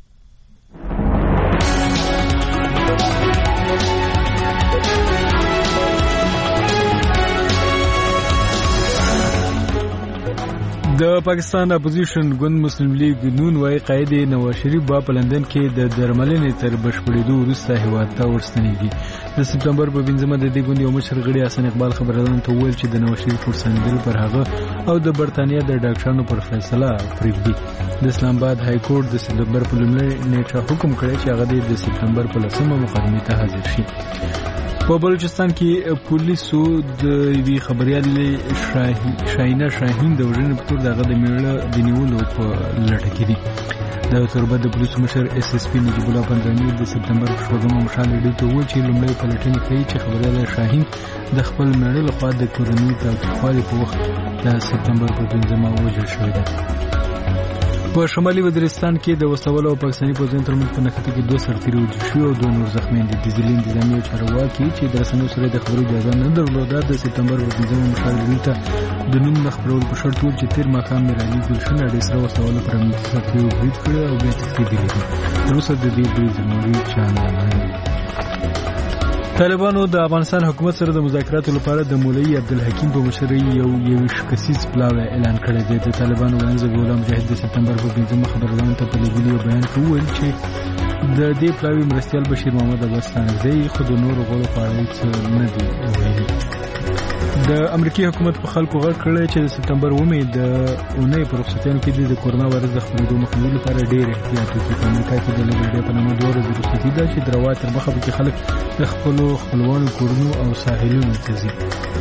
د پاکستان اپوزیشن ګوند مسلم لیگ نون وايي قائد نواز شریف با په لندن کې د درملنې تر بشپړېدو وروسته هیواد ته ورستنېږي. د سپتمبر په پنځمه د دې ګوند یو مشر غړي حسن اقبال خبريالانو ته وویل چې د نواز شریف ورستنېدل پر هغه او د برتانیا د ډاکټرانو پر فیصله پرېږدي. د اسلام آباد های کورټ د سپتمبر په لومړۍ نیټه حکم کړی چې هغه د سپتمبر په لسمه مقدمې ته حاضر شي. په بلوچستان کې پولیسو د وی خبريال شاهینه شاهین د وژنې په تور دغه د میړه د نیولو په لټه کې دي. د تربت د پولیسو مشر اس اس پی نجیب الله پنځمي د سپتمبر په شپږمه مشال اډیو ته وویل چې لومړی پلټنې کوي چې خبريال شاهین د خپل میړه لخوا د کورنۍ تاوتریخوالي په وخت د سپتمبر په پنځمه وژل شوی دی. په شمالي وزیرستان کې د وسلوالو او پاکستاني پوځیانو ترمنځ په نښته کې دوه سرتیري وژل شوي او دوه نور زخمیان دي. د ضلعي انتظامي او چارواکي چې د رسنیو سره د خبرو اجازه نه درلوده د سپتمبر په پنځمه مشال اډیو ته د نوم نه خپرول په شرط وویل چې تېر ماښام میرعلي ګلشن اډې سره وسلوالو پر امنیتي څوکیو برید کړی او بیا تښتېدلي دي. تر اوسه د دې برید ذمهواري چا نه منلې. طالبانو د افغانستان حکومت سره د مذاکراتو لپاره د مولوي عبدالحکیم په مشرۍ یو یویش کسیز پلاوی اعلان کړی دی. د طالبانو ویاند ذبیح الله مجاهد د سپتمبر په پنځمه خبريالانو ته په لیږلي بیان کې وویل چې د دې پلاوي مرستیال بشیر محمد عباس ستانکزی خو د نورو غړو په اړه هېڅ نه دي ویلي. د امریکایي حکومت په خلکو غږ کړی چې د سپتمبر اومې د اونۍ په رخصتیانو کې د کورونا وایرس د خپرېدو مخنیوي لپاره ډېر احتیاط وکړي. په امریکا کې د لیبر ډې په نامه دوه ورځې رخصتي ده چې د روا تر مخه پکې خلک د خپلو خپلوانو کورونو او ساحلونو ته ځي.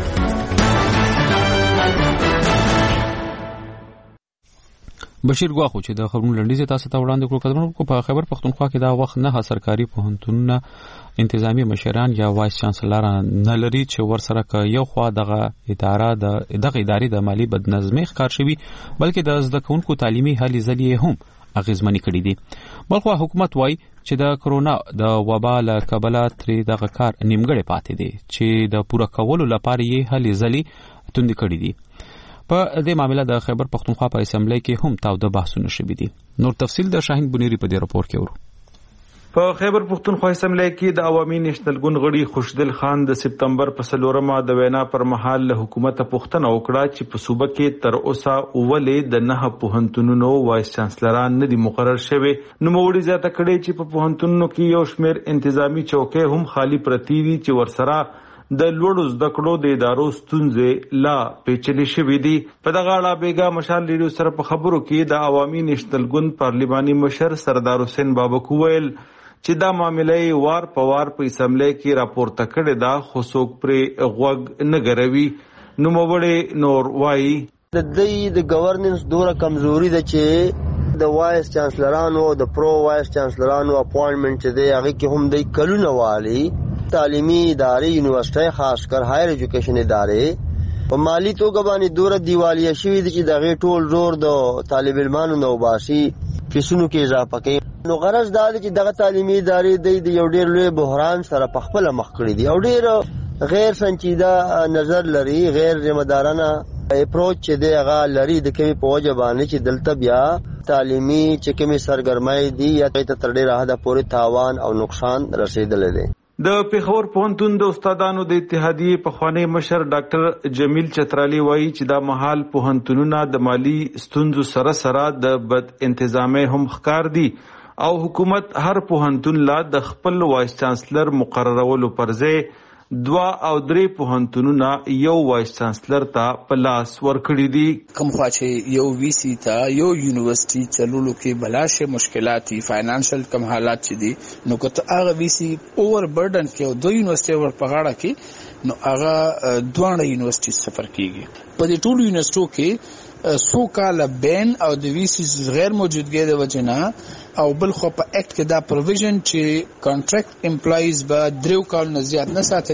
بشیر ګوا خو چې د خبرونو لنډیز تاسو ته وړاندې کړو کډونکو په خیبر پختونخوا کې دا وخت نه سرکاري پوهنتونونه انتظامی مشران یا وایس چانسلران نه لري چې ورسره ک یو خوا دغه اداره د دغه ادارې د مالی بدنظمۍ ښکار شوی بلکې د زده کوونکو تعلیمي هلې ځلې هم اغیزمنې کړې دي. بلخو حکومت وایي چې د کرونا د وبا له کبله ترې دغه کار نیمګړی پاتې دی چې د پوره کولو لپاره یې هلې ځلې توندې کړې دي. په دې معاملې د خیبر پختونخوا په اسمبلی کې هم تاوده بحثونه شوي دي. نور تفصیل د شاهین بنيري په دې راپور کې ورو. په خیبر پختونخوا اسمبلی کې د عوامي نېشنل ګوند غړي خوشدل خان د سپتمبر په څلورمه د وینا پر مهال له حکومت پوښتنه وکړه چې په صوبه کې تر اوسه اولې د نه پوهنتونونو وایس چانسلران نه دي مقرر شوي. نوموړي زیاته کړې چې په پوهنتونونو کې یو شمېر انتظامی چوکۍ هم خالی پرتې دي چې ورسره د لوړو زده کړو د ادارو ستونزې لا پیچلې شوې دي. په دغه اړه بیګا مشال ریډیو سره په خبرو کې د عوامي نېشنل ګوند پارلیماني مشر سردار حسین بابک وویل چې دا معاملې وار په وار په اسمبلی کې راپورته کړې ده خو څوک پرې غوږ نه ګروي. نوموړی نور وایي د دې د ګورننس دوره کمزوري ده چې د وایس چانسلرانو او د پرو وایس چانسلرانو اپوینټمنټ چې دی هغه کې هم د کلونه والی تعلیمی ادارې یونیورسيټي خاص کر هایر ایجوکیشن ادارې په مالی توګه باندې دوره دیوالیه شوې دي چې دغه ټول زور د طالب علمانو نو باسي فیسونو کې اضافه کوي. نو غرض دا دی چې دغه تعلیمي ادارې د یو ډېر لوی بحران سره په خپل مخ کړي دي او ډېر غیر سنجیده نظر لري غیر ذمہ دارانه اپروچ چې دی هغه لري د کمی په وجه باندې چې دلته بیا تعلیمي چې کمی سرګرمۍ دي یا ته تر ډېره حده پورې تاوان او نقصان رسیدلی دی. د پیښور پوهنتون د استادانو د اتحادیې پخوانی مشر ډاکټر جمیل چترالی وایي چې دا مهال پوهنتونونه د مالی ستونزو سره سره د بد انتظامي هم ښکار دي او حکومت هر پوهنتون لا د خپل وایس چانسلر مقررولو پر ځای دوا او درې پوهنتونونه یو وایس چانسلر ته په لاس ورکړي دي. کوم خوا چې یو وی سی ته یو یونیورسيټي چلولو کې بلاشه مشکلات دي فاینانشل کم حالات چې دي نو کته هغه وی سی اوور برډن کې او دوه یونیورسيټي ور پغاړه کې نو هغه دوه یونیورسيټي سفر کیږي. په دې ټولو یونیورسيټو کې سو کال بین او د وی سی غیر موجودګي د وجنه او بل خو په اکټ کې دا پروویژن چې کانټریکټ امپلایز به دریو کال نه زیات نه ساتل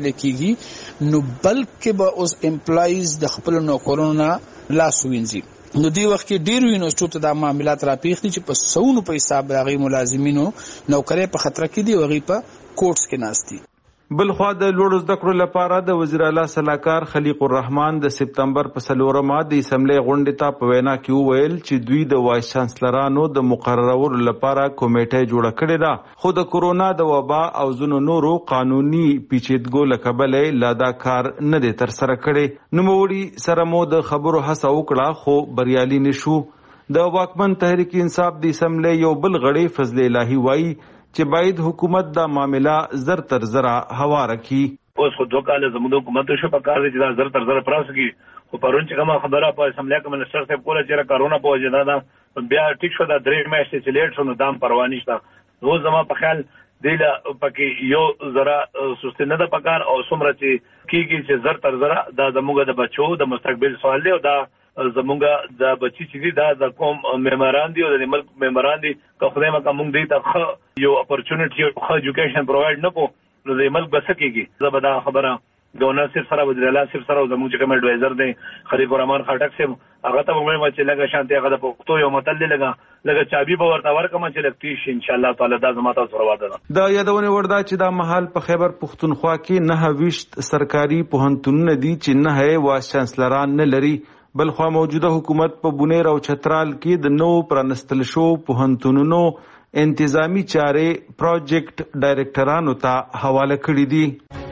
راوستل کیږي نو بلکې به اوس امپلایز د خپل نوکرونو لاس وینځي. نو دی وخت کې ډیرو یونیورسيټو ته د معاملات راپیښ دي چې په سونو په حساب راغی ملازمینو نوکرۍ په خطر کې دي او غي په کوټس کې ناشتي. بل خو د لوړو زده کړو لپاره د وزیر اعلی صلاحکار خلیق الرحمن د سپتمبر په څلورمه د اسمبلی غونډې ته په وینا کې وویل چې دوی د وایس چانسلرانو د مقررولو لپاره کمیټه جوړه کړې ده، خو د کورونا د وبا او ځینو نورو قانوني پیچیدګو له کبله لا دا کار نه دی ترسره کړی. نوموړي سره مو د خبرو هڅه وکړه خو بریالي نشو. د واکمن تحریک انصاف د اسمبلی یو بل غړي فضل الهی وایي چې باید حکومت دا معاملہ زر تر زر هواره کی. اوس خو دوه کال زموږ حکومت شو په کار چې دا زر تر زر پراس کی، خو پرون چې کومه خبره په اسمبلی کې منسټر صاحب کوله چې کرونا په وجه دا بیا ټیک شو دا درې میاشتې چې لیټ شو نو دام پروا نشته. نو زما په خیال دیله پکې یو زرا سستی نه ده پکار او څومره چې کیږي چې زر تر زر دا زموږ د بچو د مستقبل سوال دی او دا زمونږ د بچی چې دي دا د کوم میموران دي او د ملک میموران دي که خدای مکه موږ دې ته یو اپورچونټي او ښه ایجوکیشن پرووایډ نه کو نو د ملک بس کېږي. زه به دا خبره گورنر صاحب سره وزیر اعلی صاحب سره زموږ چې کوم ایڈوایزر دی خلیق الرحمن خټک صاحب هغه ته وګورم چې لږه شانتي هغه د پښتو یو متل دی لږه لږه چابي به ورته ورکم چې لکتي شي ان شاء الله تعالی دا زما تاسو سره وعده ده. د یادونه وردا چې دا محل په خیبر پښتونخوا کې نه ویشت سرکاري پوهنتونونه دي چې نه وایس چانسلران نه لري، بل خو موجوده حکومت په بونیر او چترال کې د نو پرانستل شو پوهنتونونو انتظامی چارې پروجیکټ ډایریکټرانو ته حواله کړې دي.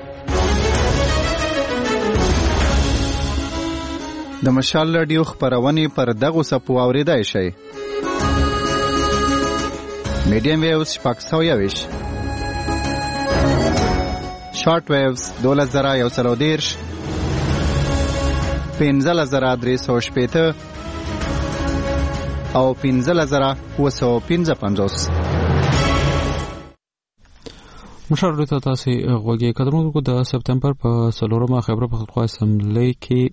د مشال رادیو خبرونه پر دغه سپو اوریدای شي. میډیم ویوز شپږ سوه یویش، شارټ ویوز دولس زره یو سل او دیرش، پنځه زره درې سوه شپېته او پنځه زره اووه سوه پنځه پنځوس. مشر ته تاسو غوږی کډرونکو د سپتمبر په څلورمه خیبر پښتونخوا اسمبلی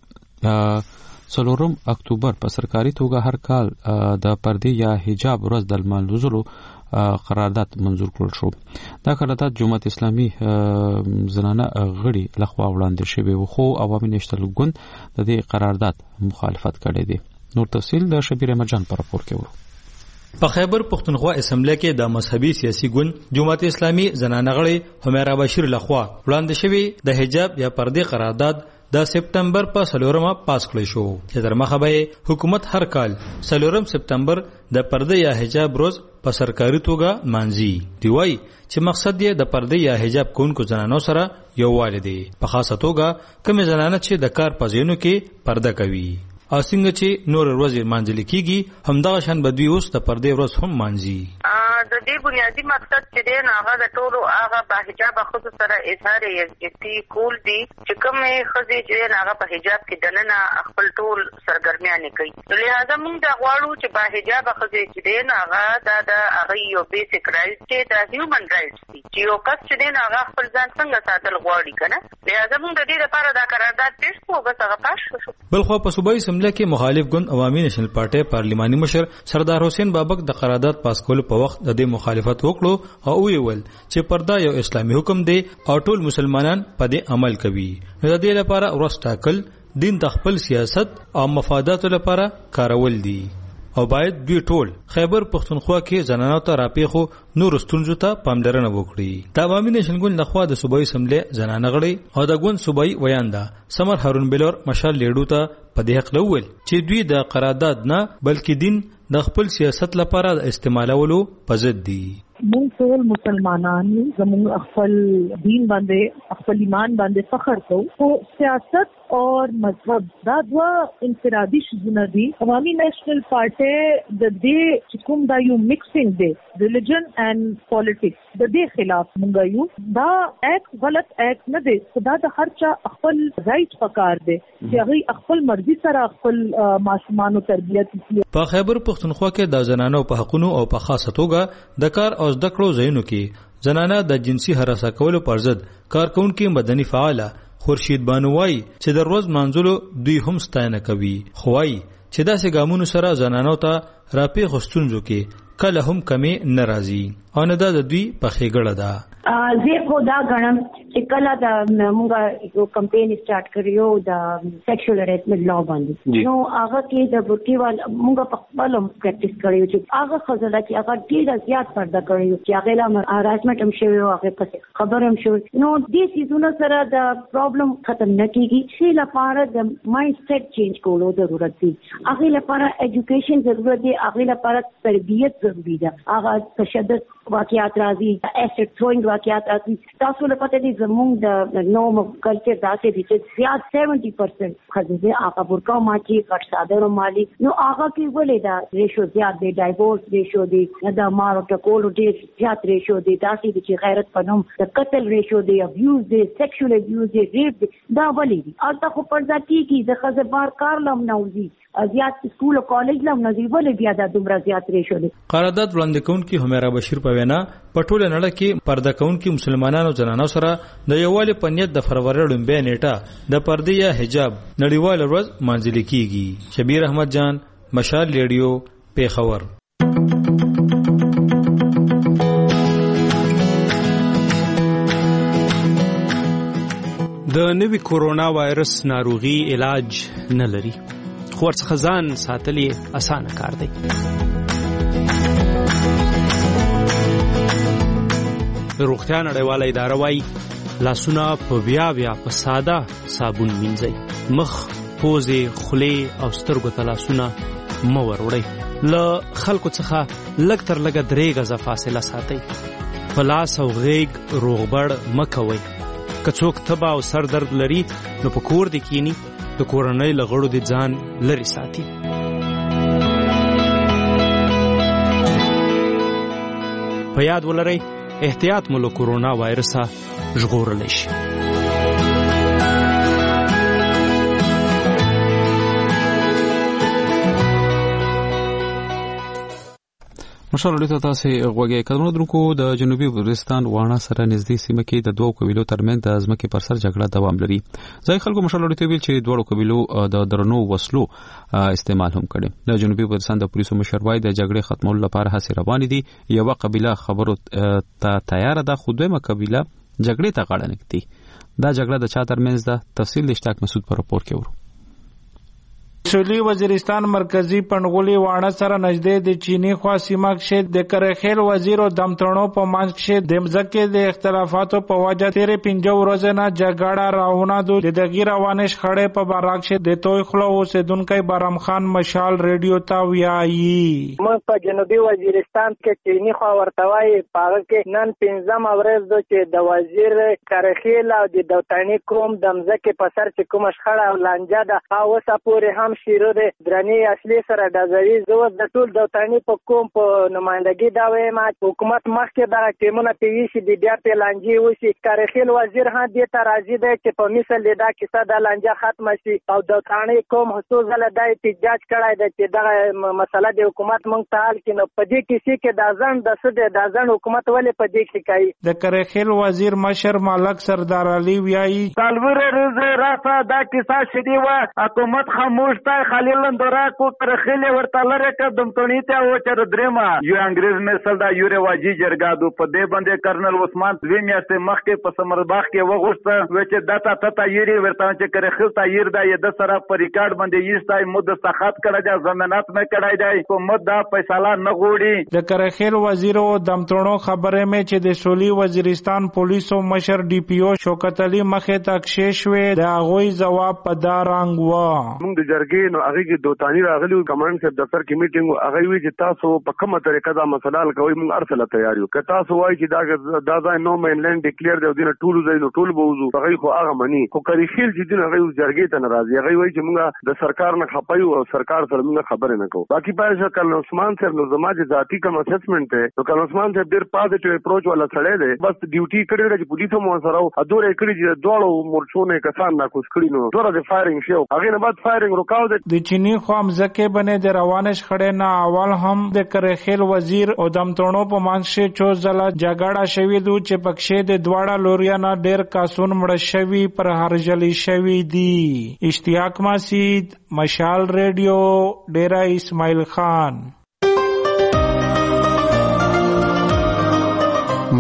کې څلورم اکتوبر په سرکاري توګه هر کال د پردې یا حجاب ورځ د لمانځلو قرارداد منظور کړل شو. دا قرارداد جماعت اسلامي زنانه غړي لخوا وړاندې شوی و خو عوامي نشتل ګوند د دې قرارداد مخالفت کړی دی. نور تفصیل د شبیر مرجان پر راپور کې ورو. په خیبر پښتونخوا اسمبلی کې د مذهبي سیاسي ګوند جماعت اسلامي زنانه غړي حمیرا بشیر لخوا وړاندې شوی د حجاب یا پردې قرارداد د سپتمبر په څلورمه پاس کړی شو چې تر مخه به حکومت هر کال څلورم سپتمبر د پردې یا حجاب روز په سرکاري توګه مانځي. دی وایي چې مقصد یې د پردې یا حجاب کوونکو زنانو سره یووالی دی، په خاصه توګه کومې زنانه چې د کار په ځایونو کې پرده کوي او څنګه چې نور ورځې مانځل کیږي همدغه شان بدوی اوس د پردې ورځ هم مانځي. د دې بنیادی مقصد چې دی نو هغه د ټولو هغه په حجاب خود سره اظهار یکجهتي کول دي چې کومې ښځې چې هغه په حجاب کې دننه خپل ټول سرګرمیانې کوي. لہذا موږ دا غواړو چې په حجاب ښځې چې دی نو هغه د هغه یو بیسیک رایټ دی، د هیومن رایټس دي چې یو کس چې دی نو هغه خپل ځان څنګه ساتل غواړي که نه. لہذا موږ د دې لپاره دا قرارداد پیش کړو، بس هغه پاس شو. بلخوا په صوبایي اسمبلی کې مخالف ګوند عوامي نېشنل پارټي پارلماني مشر سردار حسین بابک د قرارداد پاس کولو په وخت د دې مخالفت وکړو او ویل چې پرده یو اسلامي حکم دی او ټول مسلمانان په دې عمل کوي. نو د دې لپاره ورځ ټاکل دین د خپل سیاست او مفاداتو لپاره کارول دي او باید دوی ټول خیبر پښتونخوا کې زنانو ته راپیخو نور ستونزو ته پاملرنه وکړي. د عوامي نېشنل ګوند لخوا د صوبایي اسمبلی زنانه غړي او د ګوند صوبایي ویانده سمر هارون بلور مشال لیډو ته په دې حق لول چې دوی د قرارداد نه بلکې دین د خپل سیاست لپاره د استعمالولو په ضد دي. مونږ ټول مسلمانان زموږ خپل دین باندې خپل ایمان باندې فخر کوو، خو سیاست اور مذهب دا دوا انفرادي شیزونه دي. عوامي نېشنل پارټي د دې چې کوم دا یو مکسینګ دی ریلیجن اینڈ پالیټکس د دې خلاف مونږ یو. دا ایک غلط ایک نه دی، خدا د هر چا خپل رائټ پکار دی چې هغه خپل مرزي سره خپل ماشومانو تربیت وکړي. په خیبر پښتونخوا کې د زنانو په حقونو او په خاصه توګه د کار او زده کړو ځایونو کې زنانه د جنسي هراسه کولو پر ضد کارکونکي مدني فعاله خورشید بانوای چې د ورځ منځلو دوی هم ستاینه کوي، خو وايي چې داسې ګامونو سره زنانو ته راپیښو ستونزو کې کله هم کمی ناراضي او نه د دوی په خېګړه ده. زه خو دا غنم چې کله دا موږ یو کمپاین سٹارټ کړیو د سیکشوال هریسمنت لا باندې نو هغه کې د ورکی وال موږ په خپل پریکټیس کړیو چې هغه خزله چې هغه ډیر زیات پرده کړیو چې هغه لا هراسمنت هم شوی او هغه په خبر هم شوی نو دې سيزونه سره د پرابلم ختم نه کیږي چې لپاره د مایند سیټ چینج کولو ضرورت دی هغه لپاره ایجوکیشن ضرورت دی هغه لپاره تربیت ضروری ده هغه تشدد واقعیات راځي ایسټ تھروینګ واقعیات راځي تاسو له پته دي زموږ د نوم کلچر داسې دي چې زیات سیونټي پرسنټ خزه هغه ورکا ماچی کټ صادر مالی نو هغه کې ولې دا ریشو زیات دی ډایورس ریشو دی د مارو ټکول ډیر زیات ریشو دی داسې دي چې غیرت پنوم د قتل ریشو دی ابیوز دی سیکشوال ابیوز دی ریپ دی دا ولې دي او تاسو پرځا کی د خزه بار کار لم نوځي زیات سکول او کالج لم نوځي ولې بیا دا دومره زیات ریشو دی قرارداد وړاندې کوونکي همیرا بشیر په وینا پټول نړۍ کې پرده کوونکي مسلمانانو زنانو سره د یووالي په نیت د فروری لومبه نیټه د پردې یا حجاب نړیوال ورځ مانځل کیږي. شبیر احمد جان، مشال ریډیو، پیښور. د نوي کورونا وایرس ناروغي علاج نه لري، خو ورڅخه ځان ساتل یې اسانه کار دی. د روغتیا نړیواله اداره وایي لاسونه په بیا بیا په ساده صابون مینځئ، مخ، پوزې، خولې او سترګو ته لاسونه مه وروړئ. له خلکو څخه لږ تر لږه درې غزه فاصله ساتئ. په لاس او غیږ روغبړ مه کوئ. که څوک تبه او سر درد لري نو په کور دې کینی، د کورنۍ له غړو دې ځان لرې ساتي. په یاد ولرئ احتیاط مو له کورونا وایرسه ژغورلی شي. مشال ډیټا تاسو غوږی کډونو درکو د جنوبي وزیرستان وانه سره نږدې سیمه کې د دوه قبیلو ترمنځ د ځمکې پر سر جګړه دوام لري. ځای خلکو مشال ډیټا ویل چې دوه قبیلو د درنو وسلو استعمال هم کړي. د جنوبي وزیرستان د پولیسو مشر وای د جګړې ختمولو لپاره هڅې روانې دي. یو قبیله خبرو ته تیار ده، خو دویمه قبیله جګړې ته غاړه نږدي. دا جګړه د چا ترمنځ ده؟ تفصیل د اشتاق مسعود په راپور کې ورو. سویلی وزیرستان مرکزی پنډغولي واڼه سره نږدې د چینی خوا سیمه کې د کرخیل وزیر او دمترونو په منځ کې د مځکې د اختلافاتو په وجه تیرې پنځه ورځې نه جګړه راونه دو د دغه روانش خړې په باراک کې د توي خلو اوسیدونکو بارم خان مشال ریډیو ته ویایي موږ په جنوبي وزیرستان کې چینی خوا ورتوي پاره کې نن پنځم ورځ دو چې د وزیر کرخیل او د دوتانی کوم د مځکې په سر چې کوم شخړه او لانجه ده او سپورې هم شیرو ده درنی اصلي سره دزوی زو د ټول دوتانی په کوم په نمائندګي دا وایم حکومت مخکې دا ټیمونه پیوي د بیا په لانجی وسی کرخیل وزیر ها د ترازی ده چې په مثال دا کیسه د لانجه ختم شي او دوتانی کوم حسوز له دای احتجاج کړای د چې دا مسله د حکومت مونږ ته حل کینو په دې کیسه کې د ځان د سده د ځان حکومت ولې په دې کې کوي. د کرخیل وزیر مشر مالک سردار علي ویایي کالور روز راته دا کیسه شدی و حکومت خاموش تا خلیل اندورا کو کرخیل ورته لره کدم تونیته او چر درما یو انګریز مثال دا یو رواجی جرګادو په دې باندې کرنل عثمان دوی میاسته مخکې په سمرباغ کې وغوښته و چې داتا تتا یری ورته چې کرخیل تا ير دا ید سره په ریکارډ باندې یستای مد سخت کړه دا ضمانت نه کړای دی حکومت دا فیصله نه غوړي. د کرخیل وزیر او دمتونو خبره مې چې د سولي وزیرستان پولیسو مشر ډي پی او شوکت علي مخه تکشیش وې دا غوي جواب په دارنګ و موږ د جرګې نو هغه کې دوتانی راغلی کمانډ صاحب دفتر کې میټینګ هغه وی چې تاسو په کومه طریقه دا مسله حل کوئ موږ ارسله تیار یو که تاسو وایي چې دا دا ځای نو مینلند ډیکلیئر دی دینه ټول ځای نو ټول بوزو هغه خو هغه منی خو کریخیل چې دین هغه جرګې ته ناراضي هغه وایي چې موږ د سرکار نه خپایو او سرکار سره موږ خبرې نه کوو. باقي پای شکل عثمان صاحب نو زما چې ذاتی کوم اسسمنت ته نو کله عثمان صاحب ډیر پازیټیو اپروچ ولا سړی دی بس ډیوټي کړی دی پولیسو مو سره او ادورې کړی چې دوړو مورچونه کسان نا کوس کړی نو دوره د فایرینګ شو هغه نه بعد فایرینګ رکاو د چینی خام زکه بنه د روانش خړې نه اول هم د کرخیل وزیر او دمتونو په مانشه چو زلا جګړه شوی دو چې پکشه د دواړه لوریا نه ډیر کاسون مړ شوی پر هرجلی شوی دی. اشتیاق مسعود، مشال ریډیو، ډیرا اسماعیل خان.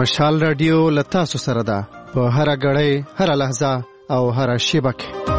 مشال رادیو لتا سره ده په هر غړې هر لحظه او هر شیبه کې.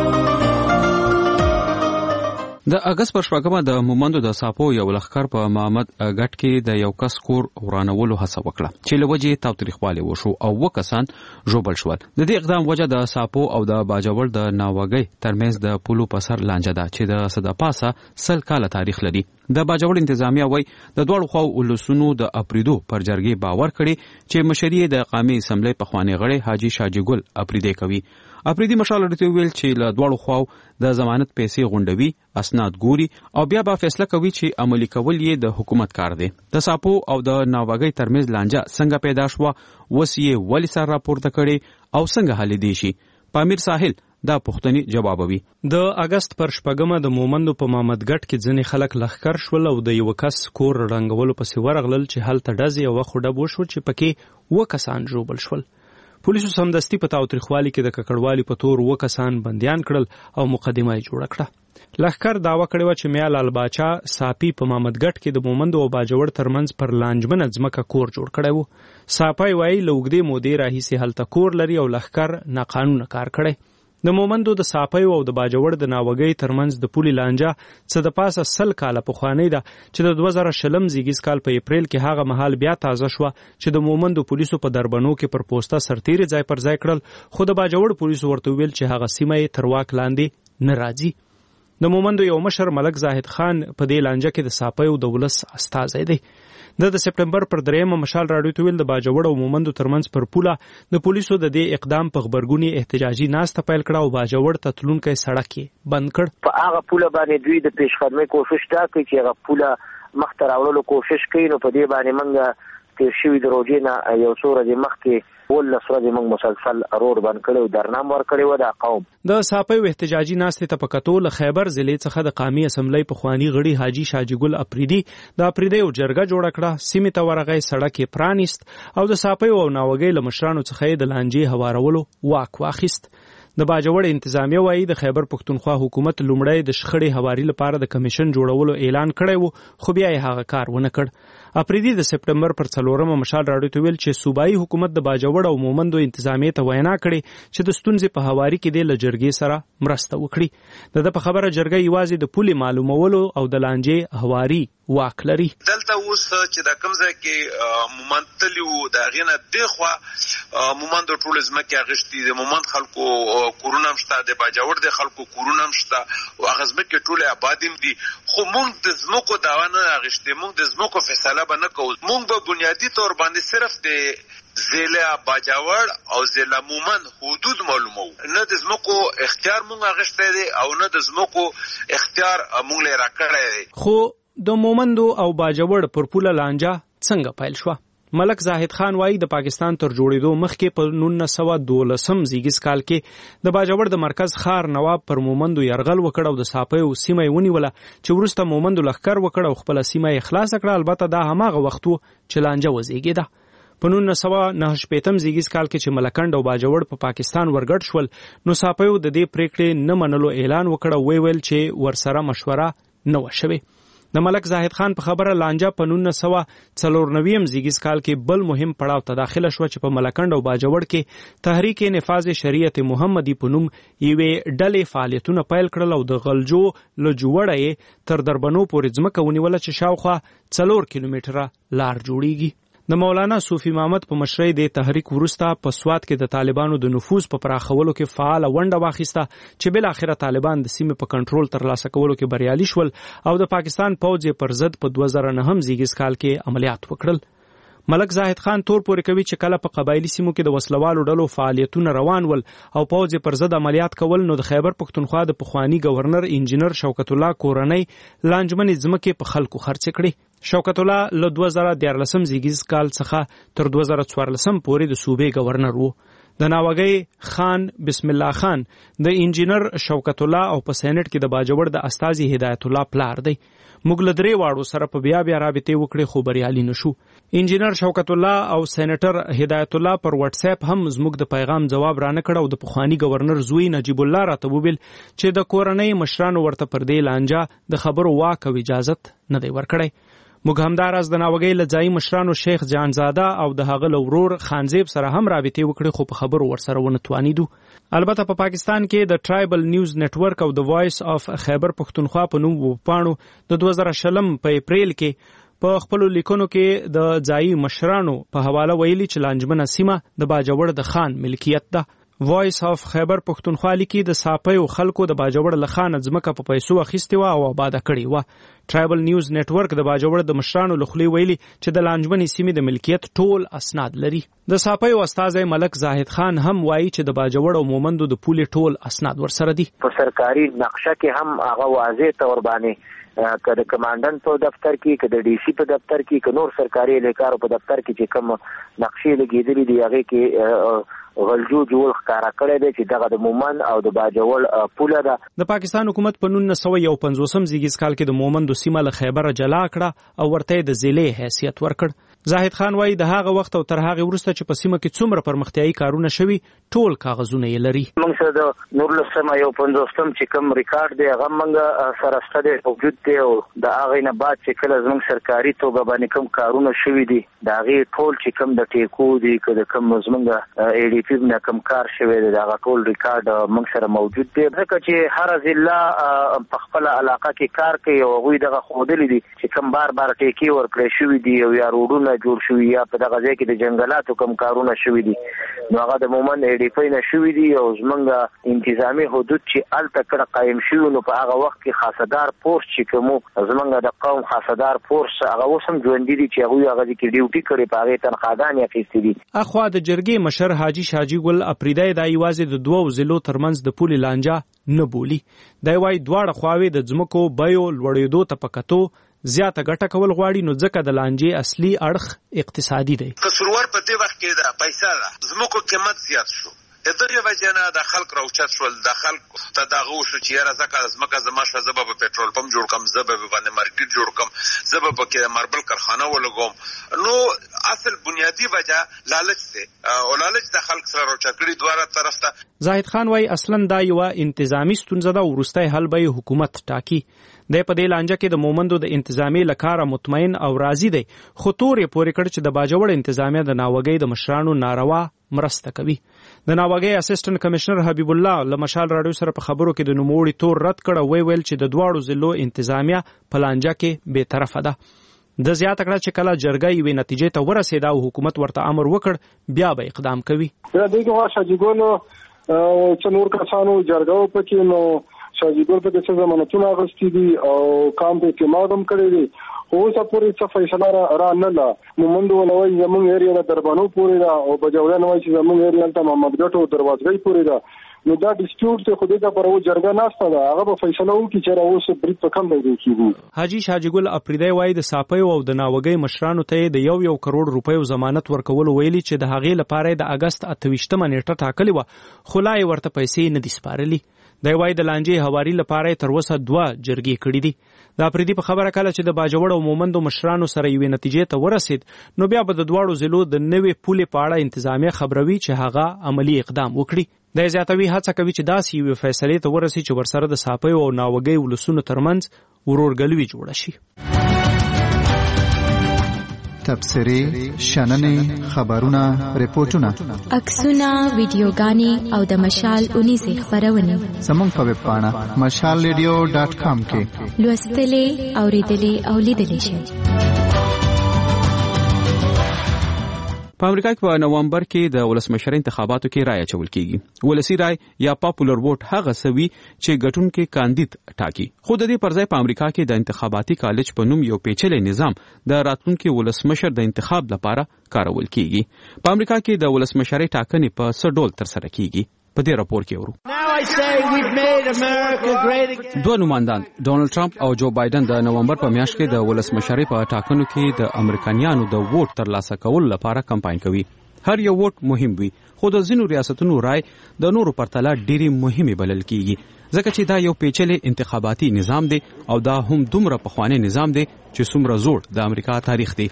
د اگست پر شپږمه د مومندو د ساپو یو لخر په محمد غټ کې د یو کس کور ورانولو هڅه وکړه چې لوجې تاوتریخواله وشو او وکسان جوړبل شول. د دې اقدام وجه د ساپو او د باجوړ د ناوګي ترمنځ د پولو په سر لانجه ده چې د صدا پاسه سل کاله تاریخ لري. د باجوړ انتظامیه وای د دوړو خو ولسونو د اپریدو پر جرګې باور کړي چې مشري د قومي اسمبلی په خوانې غړي حاجی شاجی ګل اپریدي کوي. اپریدي مشال ورته ویل چې له دوړو خو د ضمانت پیسې غونډوي، اسناد ګوري او بیا به فیصله کوي چې عملی کول یې د حکومت کار دی. د ساپو او د ناوګي ترمنځ لانجه څنګه پیدا شو، وسیه ولی سره راپورته کړي او څنګه حل دي شي؟ پامیر ساحل دا پښتني جوابوي. د اگست پر شپږمه د مومندو په محمد غټ کې ځنې خلک لخر شول او د یو کس کور رنګولو پسې ورغلل چې هلته ډزې او خو ډب وشو چې پکې و کسان جوړبل شول. پولیسو سمدستي په تاوتریخوالي کې د ککړوالي په تور و کسان بندیان کړل او مقدمه یې جوړه کړه. لخر داوا کړی و چې میا لال باچا ساپی په محمد غټ کې د مومندو او باجوړ ترمنځ پر لانجمنه ځمکه کور جوړ کړی و. ساپای وایي لوګدې مودې راهیسې هلته کور لري او لخر ناقانونه کار کړی. د مومندو د ساپای او د باجوړ د ناوګي ترمنځ د پولي لانجه څه د پاسه سل کاله پخوانی ده چې د دوه زره شلم زیږیز کال په اپریل کې هغه مهال بیا تازه شو چې د مومندو پولیسو په دربنو کې پر پوسټه سرتیري ځای پر ځای کړل، خو د باجوړ پولیسو ورته ویل چې هغه سیمه یې تر واک لاندې نه راځي. د مومندو یو مشر ملک زاهد خان په دې لانجه کې د ساپای او د ولس استازی دی. د د سپټمبر پر دریمه مشال راډیو ته ویل د باجوړ او مومندو ترمنځ پر پوله د پولیسو د دې اقدام په خبرګونی احتجاجي ناسته پیل کړه او باجوړ ته تلونکي سړک بند کړ. په هغه پوله باندې دوی د پیشقدمۍ کوشش تا کوي چې هغه پوله مخ ته راوړلو کوشش کوي. نو په دې باندې موږ تیر شوي د روجې نه یو څو ورځې مخکې ولس ورځې موږ مسلسل روډ بند کړی او درنام ورکړی و. د قوم د ساپۍ احتجاجي ناستې ته په کتو له خیبر ضلع څخه د قومي اسمبلی پخواني غړي حاجی شاجی ګل اپریدي د اپریدي یو جرګه جوړه کړه، سیمې ته ورغی، سړک یې پرانیست او د ساپۍ او ناوګۍ له مشرانو څخه یې د لانجې هوارولو واک واخیست. د باجوړ انتظامیه وایي د خیبر پښتونخوا حکومت لومړی د شخړې هواري لپاره د کمیشن جوړولو اعلان کړی و، خو بیا یې هغه کار ونه کړ. اپریدي د سپټمبر پر څلورمه مشال راډیو ته ویل چې صوبایي حکومت د باجوړ او مومندو انتظامیه ته وینا کړې چې د ستونزې په هواري کې د لجرګي سره مرسته وکړي. د په خبره جرګه یوازې د پولي معلومولو او د لانجې هواري واک لري. دلته اوس چې د کوم ځای کې مومندتلی وو د هغې نه دېخوا مومندو ټول ځمکې اخیستي، د مومند خلکو کورونه هم شته، د باجوړ د خلکو کورونه هم شته او هغه ځمکې ټولې آباد هم دي. خو موږ د ځمکو دعوه نه اخیستې، موږ د ځمکو فیصله به نه کوو. موږ به بنیادي طور باندې صرف د ضلع باجوړ او ضلع مومند حدود معلومو، نه د ځمکو اختیار موږ اخیستی دی او نه د ځمکو اختیار موږ له راکړی دی. خو د مومندو او باجوړ پر پوله لانجه څنګه پیل شوه؟ ملک زاهد خان وایي د پاکستان تر جوړېدو مخکې په نولس سوه دولسم زیږیز کال کې د باجوړ د مرکز خار نواب پر مومندو یرغل وکړ او د ساپۍ او سیمه یې ونیوله چې وروسته مومندو لښکر وکړ او خپله سیمه یې خلاصه کړه. البته دا هماغه وخت و چې لانجه وزېږېده. په نولس سوه نهه شپېتم زیږیز کال کې چې ملکنډ او باجوړ په پاکستان ورګډ شول نو ساپیو د دې پریکړې نه منلو اعلان وکړ او ویل چې ورسره مشوره نه وه شوې. د ملک زاهد خان په خبره لانجه په نولس سوه څلور نویم زیږیز کال کې بل مهم پړاو ته داخله شوه چې په ملکنډ او باجوړ کې تحریک نفاذ شریعت محمدي په نوم یوې ډلې فعالیتونه پیل کړل او د غلجو له جوړه یې تر دربنو پورې ځمکه ونیوله چې شاوخوا څلور کیلومتره لار جوړیږي. د مولانا صوفي محمد په مشرۍ د تحریک وروسته په سوات کې د طالبانو د نفوذ په پراخولو کې فعاله ونډه واخیسته چې بل اخره طالبان د سیمې په کنټرول ترلاسه کولو کې بریالي شول او د پاکستان پوځ پر ضد په دوه زره نهم زیږیز کال کې عملیات وکړل. ملک زاهد خان تور پورې کوي چې کله په قبایلی سیمو کې د وسلوالو ډلو فعالیتونه روان ول او پوځ پر ضد عملیات کول نو د خیبر پښتونخوا د پخوانی گورنر انجینر شوکت الله کورنۍ لانجمنې ځمکې په خلکو خرڅ کړې. شوکت الله له دوه زره دیارلسم زیږیز کال څخه تر دوه زره څوارلسم پورې د صوبې گورنر وو. د ناوګۍ خان بسم الله خان د انجینر شوکت الله او په سینټ کې د باجوړ د استازي هدایت الله پلار دی. موږ له درې واړو سره په بیا بیا رابطې وکړې خو بریالي نشو. انجینر شوکت الله او سینټر هدایت الله پر واتس اپ هم زموږ د پیغام جواب رانه کړ او د پخوانی گورنر زوی نجیب الله راته وویل چې د کورنۍ مشرانو ورته پر دې لانجه د خبرو واک او اجازت نه دی ورکړی. موږ همداراز د ناوګۍ له ځایي مشرانو شیخ جانزاده او د هغه له ورور خانزیب سره هم رابطې وکړې، خو په خبرو ورسره ونه توانیدو. البته په پا پاکستان کې د ټرایبل نیوز نتورک او د وایس اف خیبر پښتونخوا په نوم وپاڼو د دوه زره شلم په اپریل کې په خپل لیکونو کې د ځایي مشرانو په حواله ویلي چې لانجمنه سیمه د باجوړ د خان ملکیت ده. وایس اف خیبر پښتونخوا لیکي د ساپیو خلکو د باجوړ له خان ځمکه په پیسو اخیستې وه او آباده کړې وه. ټرایبل نیوز نتورک د باجوړ د مشرانو له خولې ویلي چې د لانجمنې سیمې د ملکیت ټول اسناد لري. د ساپیو استازی ملک زاهد خان هم وایي چې د باجوړ او مومندو د پولې ټول اسناد ورسره دي. په سرکاري نقشه کې هم هغه واضح تور باندې که د کمانډنټ په دفتر کې، که د ډي سي په دفتر کې، که نور سرکاري اهلکارو په دفتر کې چې کوم نقشې لګېدلې دي هغې کې غلجو جوړ ښکارا کړی دی چې دغه د مومند او د باجوړ پوله ده. د پاکستان حکومت په نولس سوه یو پنځوسم زیږیز کال کې د مومندو سیمه له خیبره جلا کړه او ورته د ضلع حیثیت ورکړ. زاهد خان وایي د هغه وخت او تر هغه وروسته چې په سیمه کې څومره پرمختیایي کارونه شوي ټول کاغذونه یې لري. موږ سره د نولس سوه یو پنځوسم چې کوم ریکارډ دی هغه موږ سره شته دی، موجود دی، او د هغې نه بعد چې کله زموږ سرکاري توګه باندې کوم کارونه شوي دي د هغې ټول چې کوم د ټیکو دي، که د کوم زموږ ای ډي پي نه کوم کار شوی دی د هغه ټول ریکارډ موږ سره موجود دی. ځکه چې هره ضلع په خپله علاقه کې کار کوي او هغوی دغه ښودلي دي چې کوم بار بار ټیکې ورکړی شوي دي او یا روډونه جوړ شوي یا په دغه ځای کې د جنګلاتو کوم کارونه شوي دي، نو هغه د مومند ای ډي پي نه شوي دي او زموږ انتظامي حدود چې هلته کړه قایم شوي، نو په هغه وخت کې خاصدار فورس چې کوم زموږ د قوم خاصدار فورس هغه اوس هم ژوندي دي چې هغوی هغه کې ډیوټي کړې، په هغې تنخواګانې اخیستې دي. اخوا د جرګې مشر حاجي شاجي ګل اپریدی دا یوازې د دوو ضلعو ترمنځ د پولې لانجه نه بولي. دی وایي دواړه خواوې د ځمکو بیو لوړېدو ته په کتو زیاته ګټه کول غواړي، نو ځکه د لانجې اصلي اړخ اقتصادي دی. قصوروار په دې وخت کې د پیسې ده، ځمکو قیمت زیات شو، د دغه وجه نه د خلک راوچت شول، د خلک ته دغه وشو چې یاره ځکه ځمکه زما شوه زه به په پټرول پمپ جوړ کړم، زه به باندې مارکیټ جوړ کړم، زه به پکې ماربل کارخانه ولګوم. نو اصل بنیادی وجه لالچ دی او لالچ د خلک سره راوچت کړي دواړه طرف ته. زاهد خان وایي اصلا دا یوه انتظامي ستونزه ده او وروستی حل به یې حکومت ټاکي. دی په دې لانجه کې د مومندو د انتظامي له کاره مطمئن او راضي دی، خو تور یې پورې کړ چې د باجوړ انتظامیه د ناوګۍ د مشرانو ناروا مرسته کوي. د ناوګۍ اسسټنټ کمشنر حبیب الله له مشال راډیو سره په خبرو کې د نوموړي تور رد کړ او ویل چې د دواړو ضلعو انتظامیه په لانجه کې بې طرفه ده. د زیاته کړه چې کله جرګه یوې نتیجې ته ورسېده او حکومت ورته امر وکړ بیا به اقدام کوي. د دې کې شاجګونو چې نور کسانو جرګه وکړي، نو شاجګون په څه ضمانتونه اخیستي دي او کام په اعتماد هم کړی دی، خو اوسه پورې څه فیصله را نه له. مومندو ولوي زموږ ایریا د دربانو پورې ده او بجوړیان وایي چې زموږ ایریا ته محمد ګټو دروازګۍ پورې ده. نو دا ډیسپیوټ ته خو دې ته پر جرګه ناسته ده، هغه به فیصله وکړي چې اوس برید په کم دی کېږي. حاجي شاجګل اپریدی وایي د ساپیو او د ناوګۍ مشرانو ته د یو یو کروڑ روپیو ضمانت ورکول ویلي چې د هغې لپاره د اګست اته ویشتمه نیټه ټاکلې وه، خو لا یې ورته پیسې نه دي سپارلي. دی وایي د لانجې هواري لپاره تر اوسه دوه جرګې کړي دي. د اپریدي په خبره کله چې د باجوړ او مومندو مشرانو سره یوې نتیجې ته ورسېد، نو بیا به د دواړو ضلعو د نوې پولې په اړه انتظامیه خبروي چې هغه عملي اقدام وکړي. دی زیاتوي هڅه کوي چې داسې یوې فیصلې ته ورسي چې ورسره د ساپیو او ناوګۍ ولسونو ترمنځ ورورګلوي جوړه شي. تبصرې، شننې، خبرونه، ریپورتونه، عکسونه، ویډیوګانې او د مشال اونیزې خپرونې زموږ په ویب پاڼه مشال ریډیو ډاټ کام کې لوستلې، اوریدلې او لیدلې شئ. په امریکا کې په نومبر کې د ولسمشر انتخاباتو کې رائے اچول کیږي. ولسی رائے یا پاپولر ووټ هغه سوي چې ګټونکي کاندید ټاکي. خو د دې پر ځای په امریکا کې د انتخاباتي کالج په نوم یو پیچلی نظام د راتلونکي ولسمشر د انتخاب لپاره کارول کیږي. په امریکا کې د ولسمشرۍ ټاکنې په څه ډول ترسره کیږي په دې راپور کې ورو. دوه نمایندان ډونالد ټرمپ او جو بایدن د نومبر په میاشت کې د ولسمشرۍ په ټاکنو کې د امریکایانو د ووټ ترلاسه کولو لپاره کمپاین کوي. هر یو ووټ مهم وي، خو د ځینو ریاستونو رائے د نورو پرتله ډېرې مهمې بلل کیږي، ځکه چې دا یو پیچلی انتخاباتي نظام دی او دا هم دومره پخوانی نظام دی چې څومره زوړ د امریکا تاریخ دی.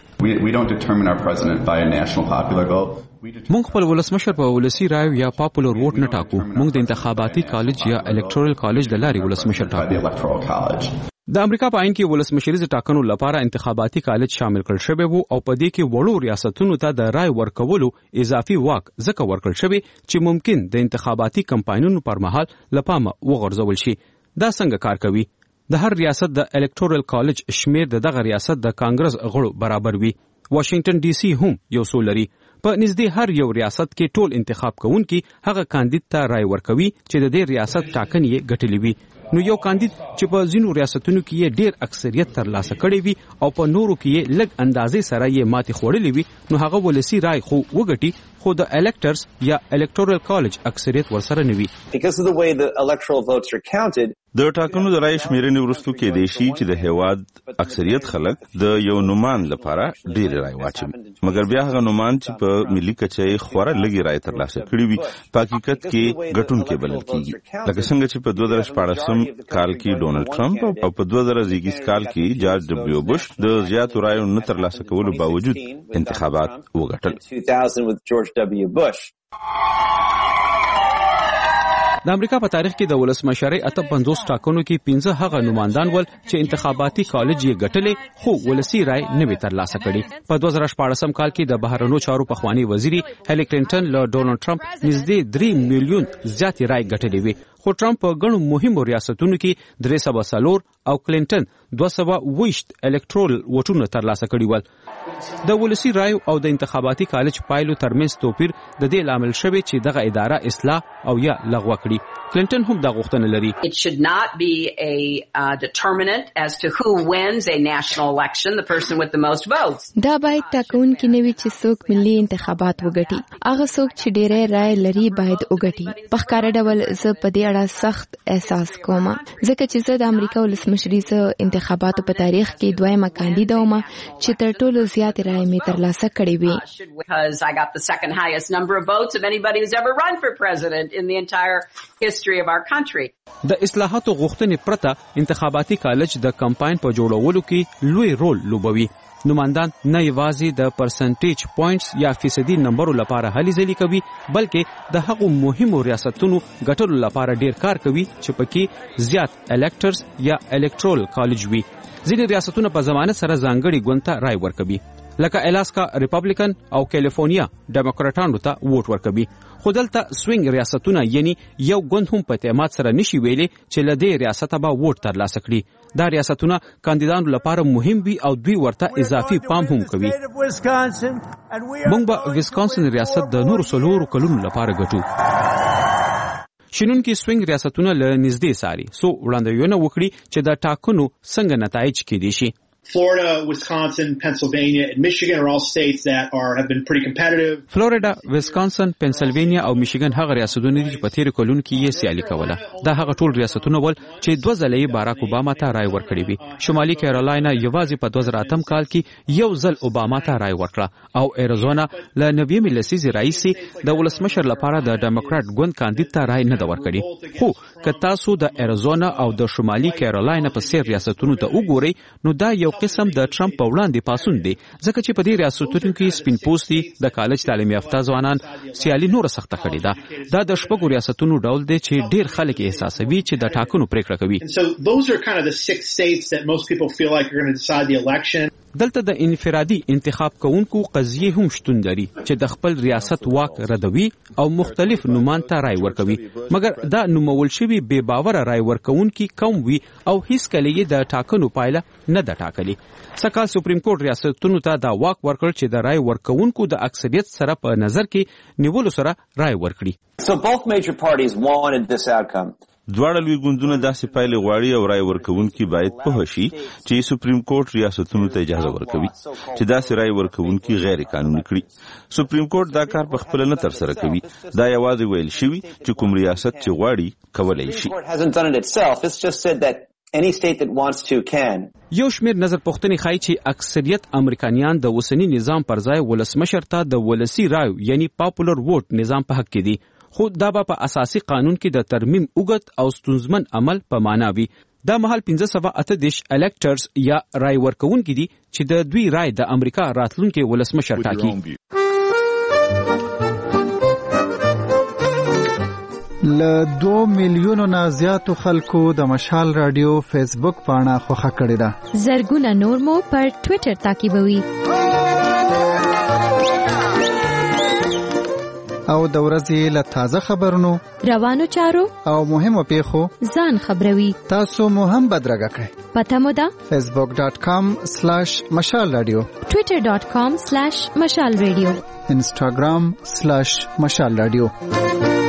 مونږ خپل ولسمشر په ولسی رائے یا پاپولر ووټ نه ټاکو، مونږ د انتخاباتي کالج یا الکټورل کالج د لارې ولسمشر ټاکو. د امریکا په عین کې ولسمشریزه ټاکنو لپاره انتخاباتي کالج شامل کړل شوی وو او په دې کې وړو ریاستونو ته د رای ورکولو اضافي واک ځکه ورکړل شوی چې ممکن د انتخاباتي کمپاینونو پر مهال لپامه وغورځول شي. دا څنګه کار کوي؟ د هر ریاست د الکټورل کالج شمیر د دغه ریاست د کانګرس غړو برابر وي. واشنگټن ډي سي هم یو څو لري. په نږدې هر یو ریاست کې ټول انتخاب کوونکي هغه کاندید ته رای ورکوي چې د دې ریاست ټاکنې ګټلې وي. نو یو کاندید چې په ځینو ریاستونو کې یې ډیر اکثریت ترلاسه کړی وي او په نورو کې یې لږ اندازې سره یې ماتې خوړلې وي نو هغه ولسی رای خو وګټي خو د الکټرز یا الکټورل کالج اکثریت ورسره نه وي. Because of the way the electoral votes are counted, د ټاکنو د رای شمیرنې وروسته کې دی شي چې د هیواد اکثریت خلک د یو نومان لپاره ډیر رای واچوي، مګر بیا هغه نومان چې په ملي کچې خورا لږی رای ترلاسه کړی وي په حقیقت کې ګټونکي بلل کیږي. لکه څنګه چې په دوه زره شپاړسم کال کې ډونلډ ټرمپ او په دوه زره زیږیز کال کې جارج ډبلیو بوش د زیاتو رایو نه ترلاسه کولو باوجود انتخابات وګټل. د امریکا په تاریخ کې د ولسمشرۍ اته پنځوس ټاکنو کې پنځه هغه نمائندان ول چې انتخاباتي کالج یې ګټلې خو ولسی رای نه وی ترلاسه کړي. په دوه زره شپاړسم کال کې د بهرنیو چارو پخوانی وزیري هیلي کلینټن له ډونلډ ټرمپ نږدې درې میلیون زیات رای ګټلې وي، خو ټرمپ په ګڼو مهمو ریاستونو کې درې سوه څلور او کلینټن دوه سوه ویشت الکټرول ووټونه ترلاسه کړي ول. د ولسی رایو او د انتخاباتي کالج پایلو ترمنځ توپیر د دې لامل شوی چې دغه اداره اصلاح او یا لغوه کړي. کلینټن هم دا غوښتنه لري. It should not be a uh, determinant as to who wins a national election, the person with the most votes. دا باید ټاکونکي نه وي چې څوک ملي انتخابات وګټي، هغه څوک چې ډېرې رای لري باید وګټي. په ښکاره ډول زه په دې اړه سخت احساس کوم ځکه چې زه د امریکا ولسمشریزه انتخاباتو په تاریخ کې دویمه کاندیده وم چې تر ټولو زیات رای مې ترلاسه کړې وي. Because I got the second highest number of votes of anybody who's ever run for president in the entire history of our country. د اصلاحاتو غوښتنې پرته انتخاباتي کالج د کمپاین په جوړولو کې لوی رول لوبوي. نمائندان نه یوازې د پرسنټیج پوینټس یا فیصدي نمبرو لپاره هلې ځلې کوي بلکې د هغو مهمو ریاستونو ګټلو لپاره ډیر کار کوي چې پکې زیات الکټرز یا الکټرول کالج وي. ځینې ریاستونه په ضمانت سره ځانګړي ګوند ته رای ورکوي، لکه الاسکا ریپبلیکن او کالیفورنیا ډیموکراټانو ته ووټ ورکوي. خو دلته سوینګ ریاستونه یعنی یو ګوند هم په اعتماد سره نشي ویلي چې له دې ریاسته به ووټ ترلاسه کړي. دا ریاستونه کاندیدانو لپاره مهم وي او دوی ورته اضافي پام هم کوي. موږ به ویسکانسن ریاست د نورو څلورو کلونو لپاره ګټو. شنونکي سوینګ ریاستونه له نږدې څاري څو وړاندوینه وکړي چې د ټاکنو څنګه نتایج کېدای شي. Florida, Wisconsin, Pennsylvania, and Michigan are all states that are have been pretty competitive. فلوریدا، ویسکانسن، پنسلوانیا او میشیګن هغه ریاستونه دي چې په تیر کلونو کې یې سیالي کوله. دا هغه ټول ریاستونه ول چې دوه ځله یې باراک اوباما ته رای ورکړی وي. شمالي کیرالاینا یوازې په دوه زره اتم کال کې یو ځل اوباما ته رای ورکړه او ایریزونا له نویمې لسیزې راهیسې د ولسمشر لپاره د ډیموکرات ګوند کاندید ته رای نه ده ورکړې. خو که تاسو د ایریزونا او د شمالي کیرالاینا په څیر ریاستونو ته وګورئ نو دا یو قسم د ټرمپ په وړاندې پاسون دی ځکه چې په دې ریاستونو کې سپین پوستي د کالج تعلیم یافته ځوانان سیالي نور سخته کړې ده. دا د شپږو ریاستونو ډول دی چې ډیر خلک احساسوي چې د ټاکنو پریکړه کوي. دلته د انفرادي انتخاب کوونکو قضیه هم شتون لري چې د خپل ریاست واک ردوي او مختلف نومان ته رای ورکوي، مګر دا نومول شوی بے باوره رای ورکوونکي کم وي او هیڅ کله یې د ټاکنو پایله نه ده ټاکلې. سکهال سپریم کورټ ریاستونو ته دا واک ورکړ چې د رای ورکوونکو د اکثریت سره په نظر کې نیولو سره رای ورکړي. So both major parties wanted this outcome. دواړه لوی ګوندونه داسې پایلې غواړي او رای ورکوونکي باید پوه شي چې سپریم کورټ ریاستونو ته اجازه ورکوي چې داسې رای ورکوونکي غیر قانوني کړي. سپریم کورټ دا کار په خپل نه ترسره کوي، دا یوازې ویل شوی چې کوم ریاست چې غواړي کولای شي. Any state that wants to can. یو شمیر نظر پوښتنې ښایي چې اکثریت امریکایان د اوسنی نظام پر ځای ولسمشر ته د ولسی رایو یعنی پاپولر ووټ نظام په حق کې دي، خو دا به په اساسي قانون کې د ترمیم اوږد او ستونزمن عمل په معنا وي. دا مهال پنځه سوه اته دېرش الکټرز یا رای ورکوونکي دي چې د دوی رای د امریکا راتلونکي ولسمشر ټاکي. ل دوه میلیونو نه زیاتو خلکو د مشال رادیو فیسبوک پاڼه خوښه کړې ده. زرګونه نور مو پر ټوئیټر تعقیبوي. او د ورځې له تازه خبرونو، روانو چارو او مهمو پیښو ځان خبروي. تاسو مو هم بدرګه کړئ. پته مو ده فیسبوک ډاٹ کام سلیش مشال رادیو، ټوئیټر ډاٹ کام سلیش مشال رادیو، انسټاګرام سلیش مشال رادیو.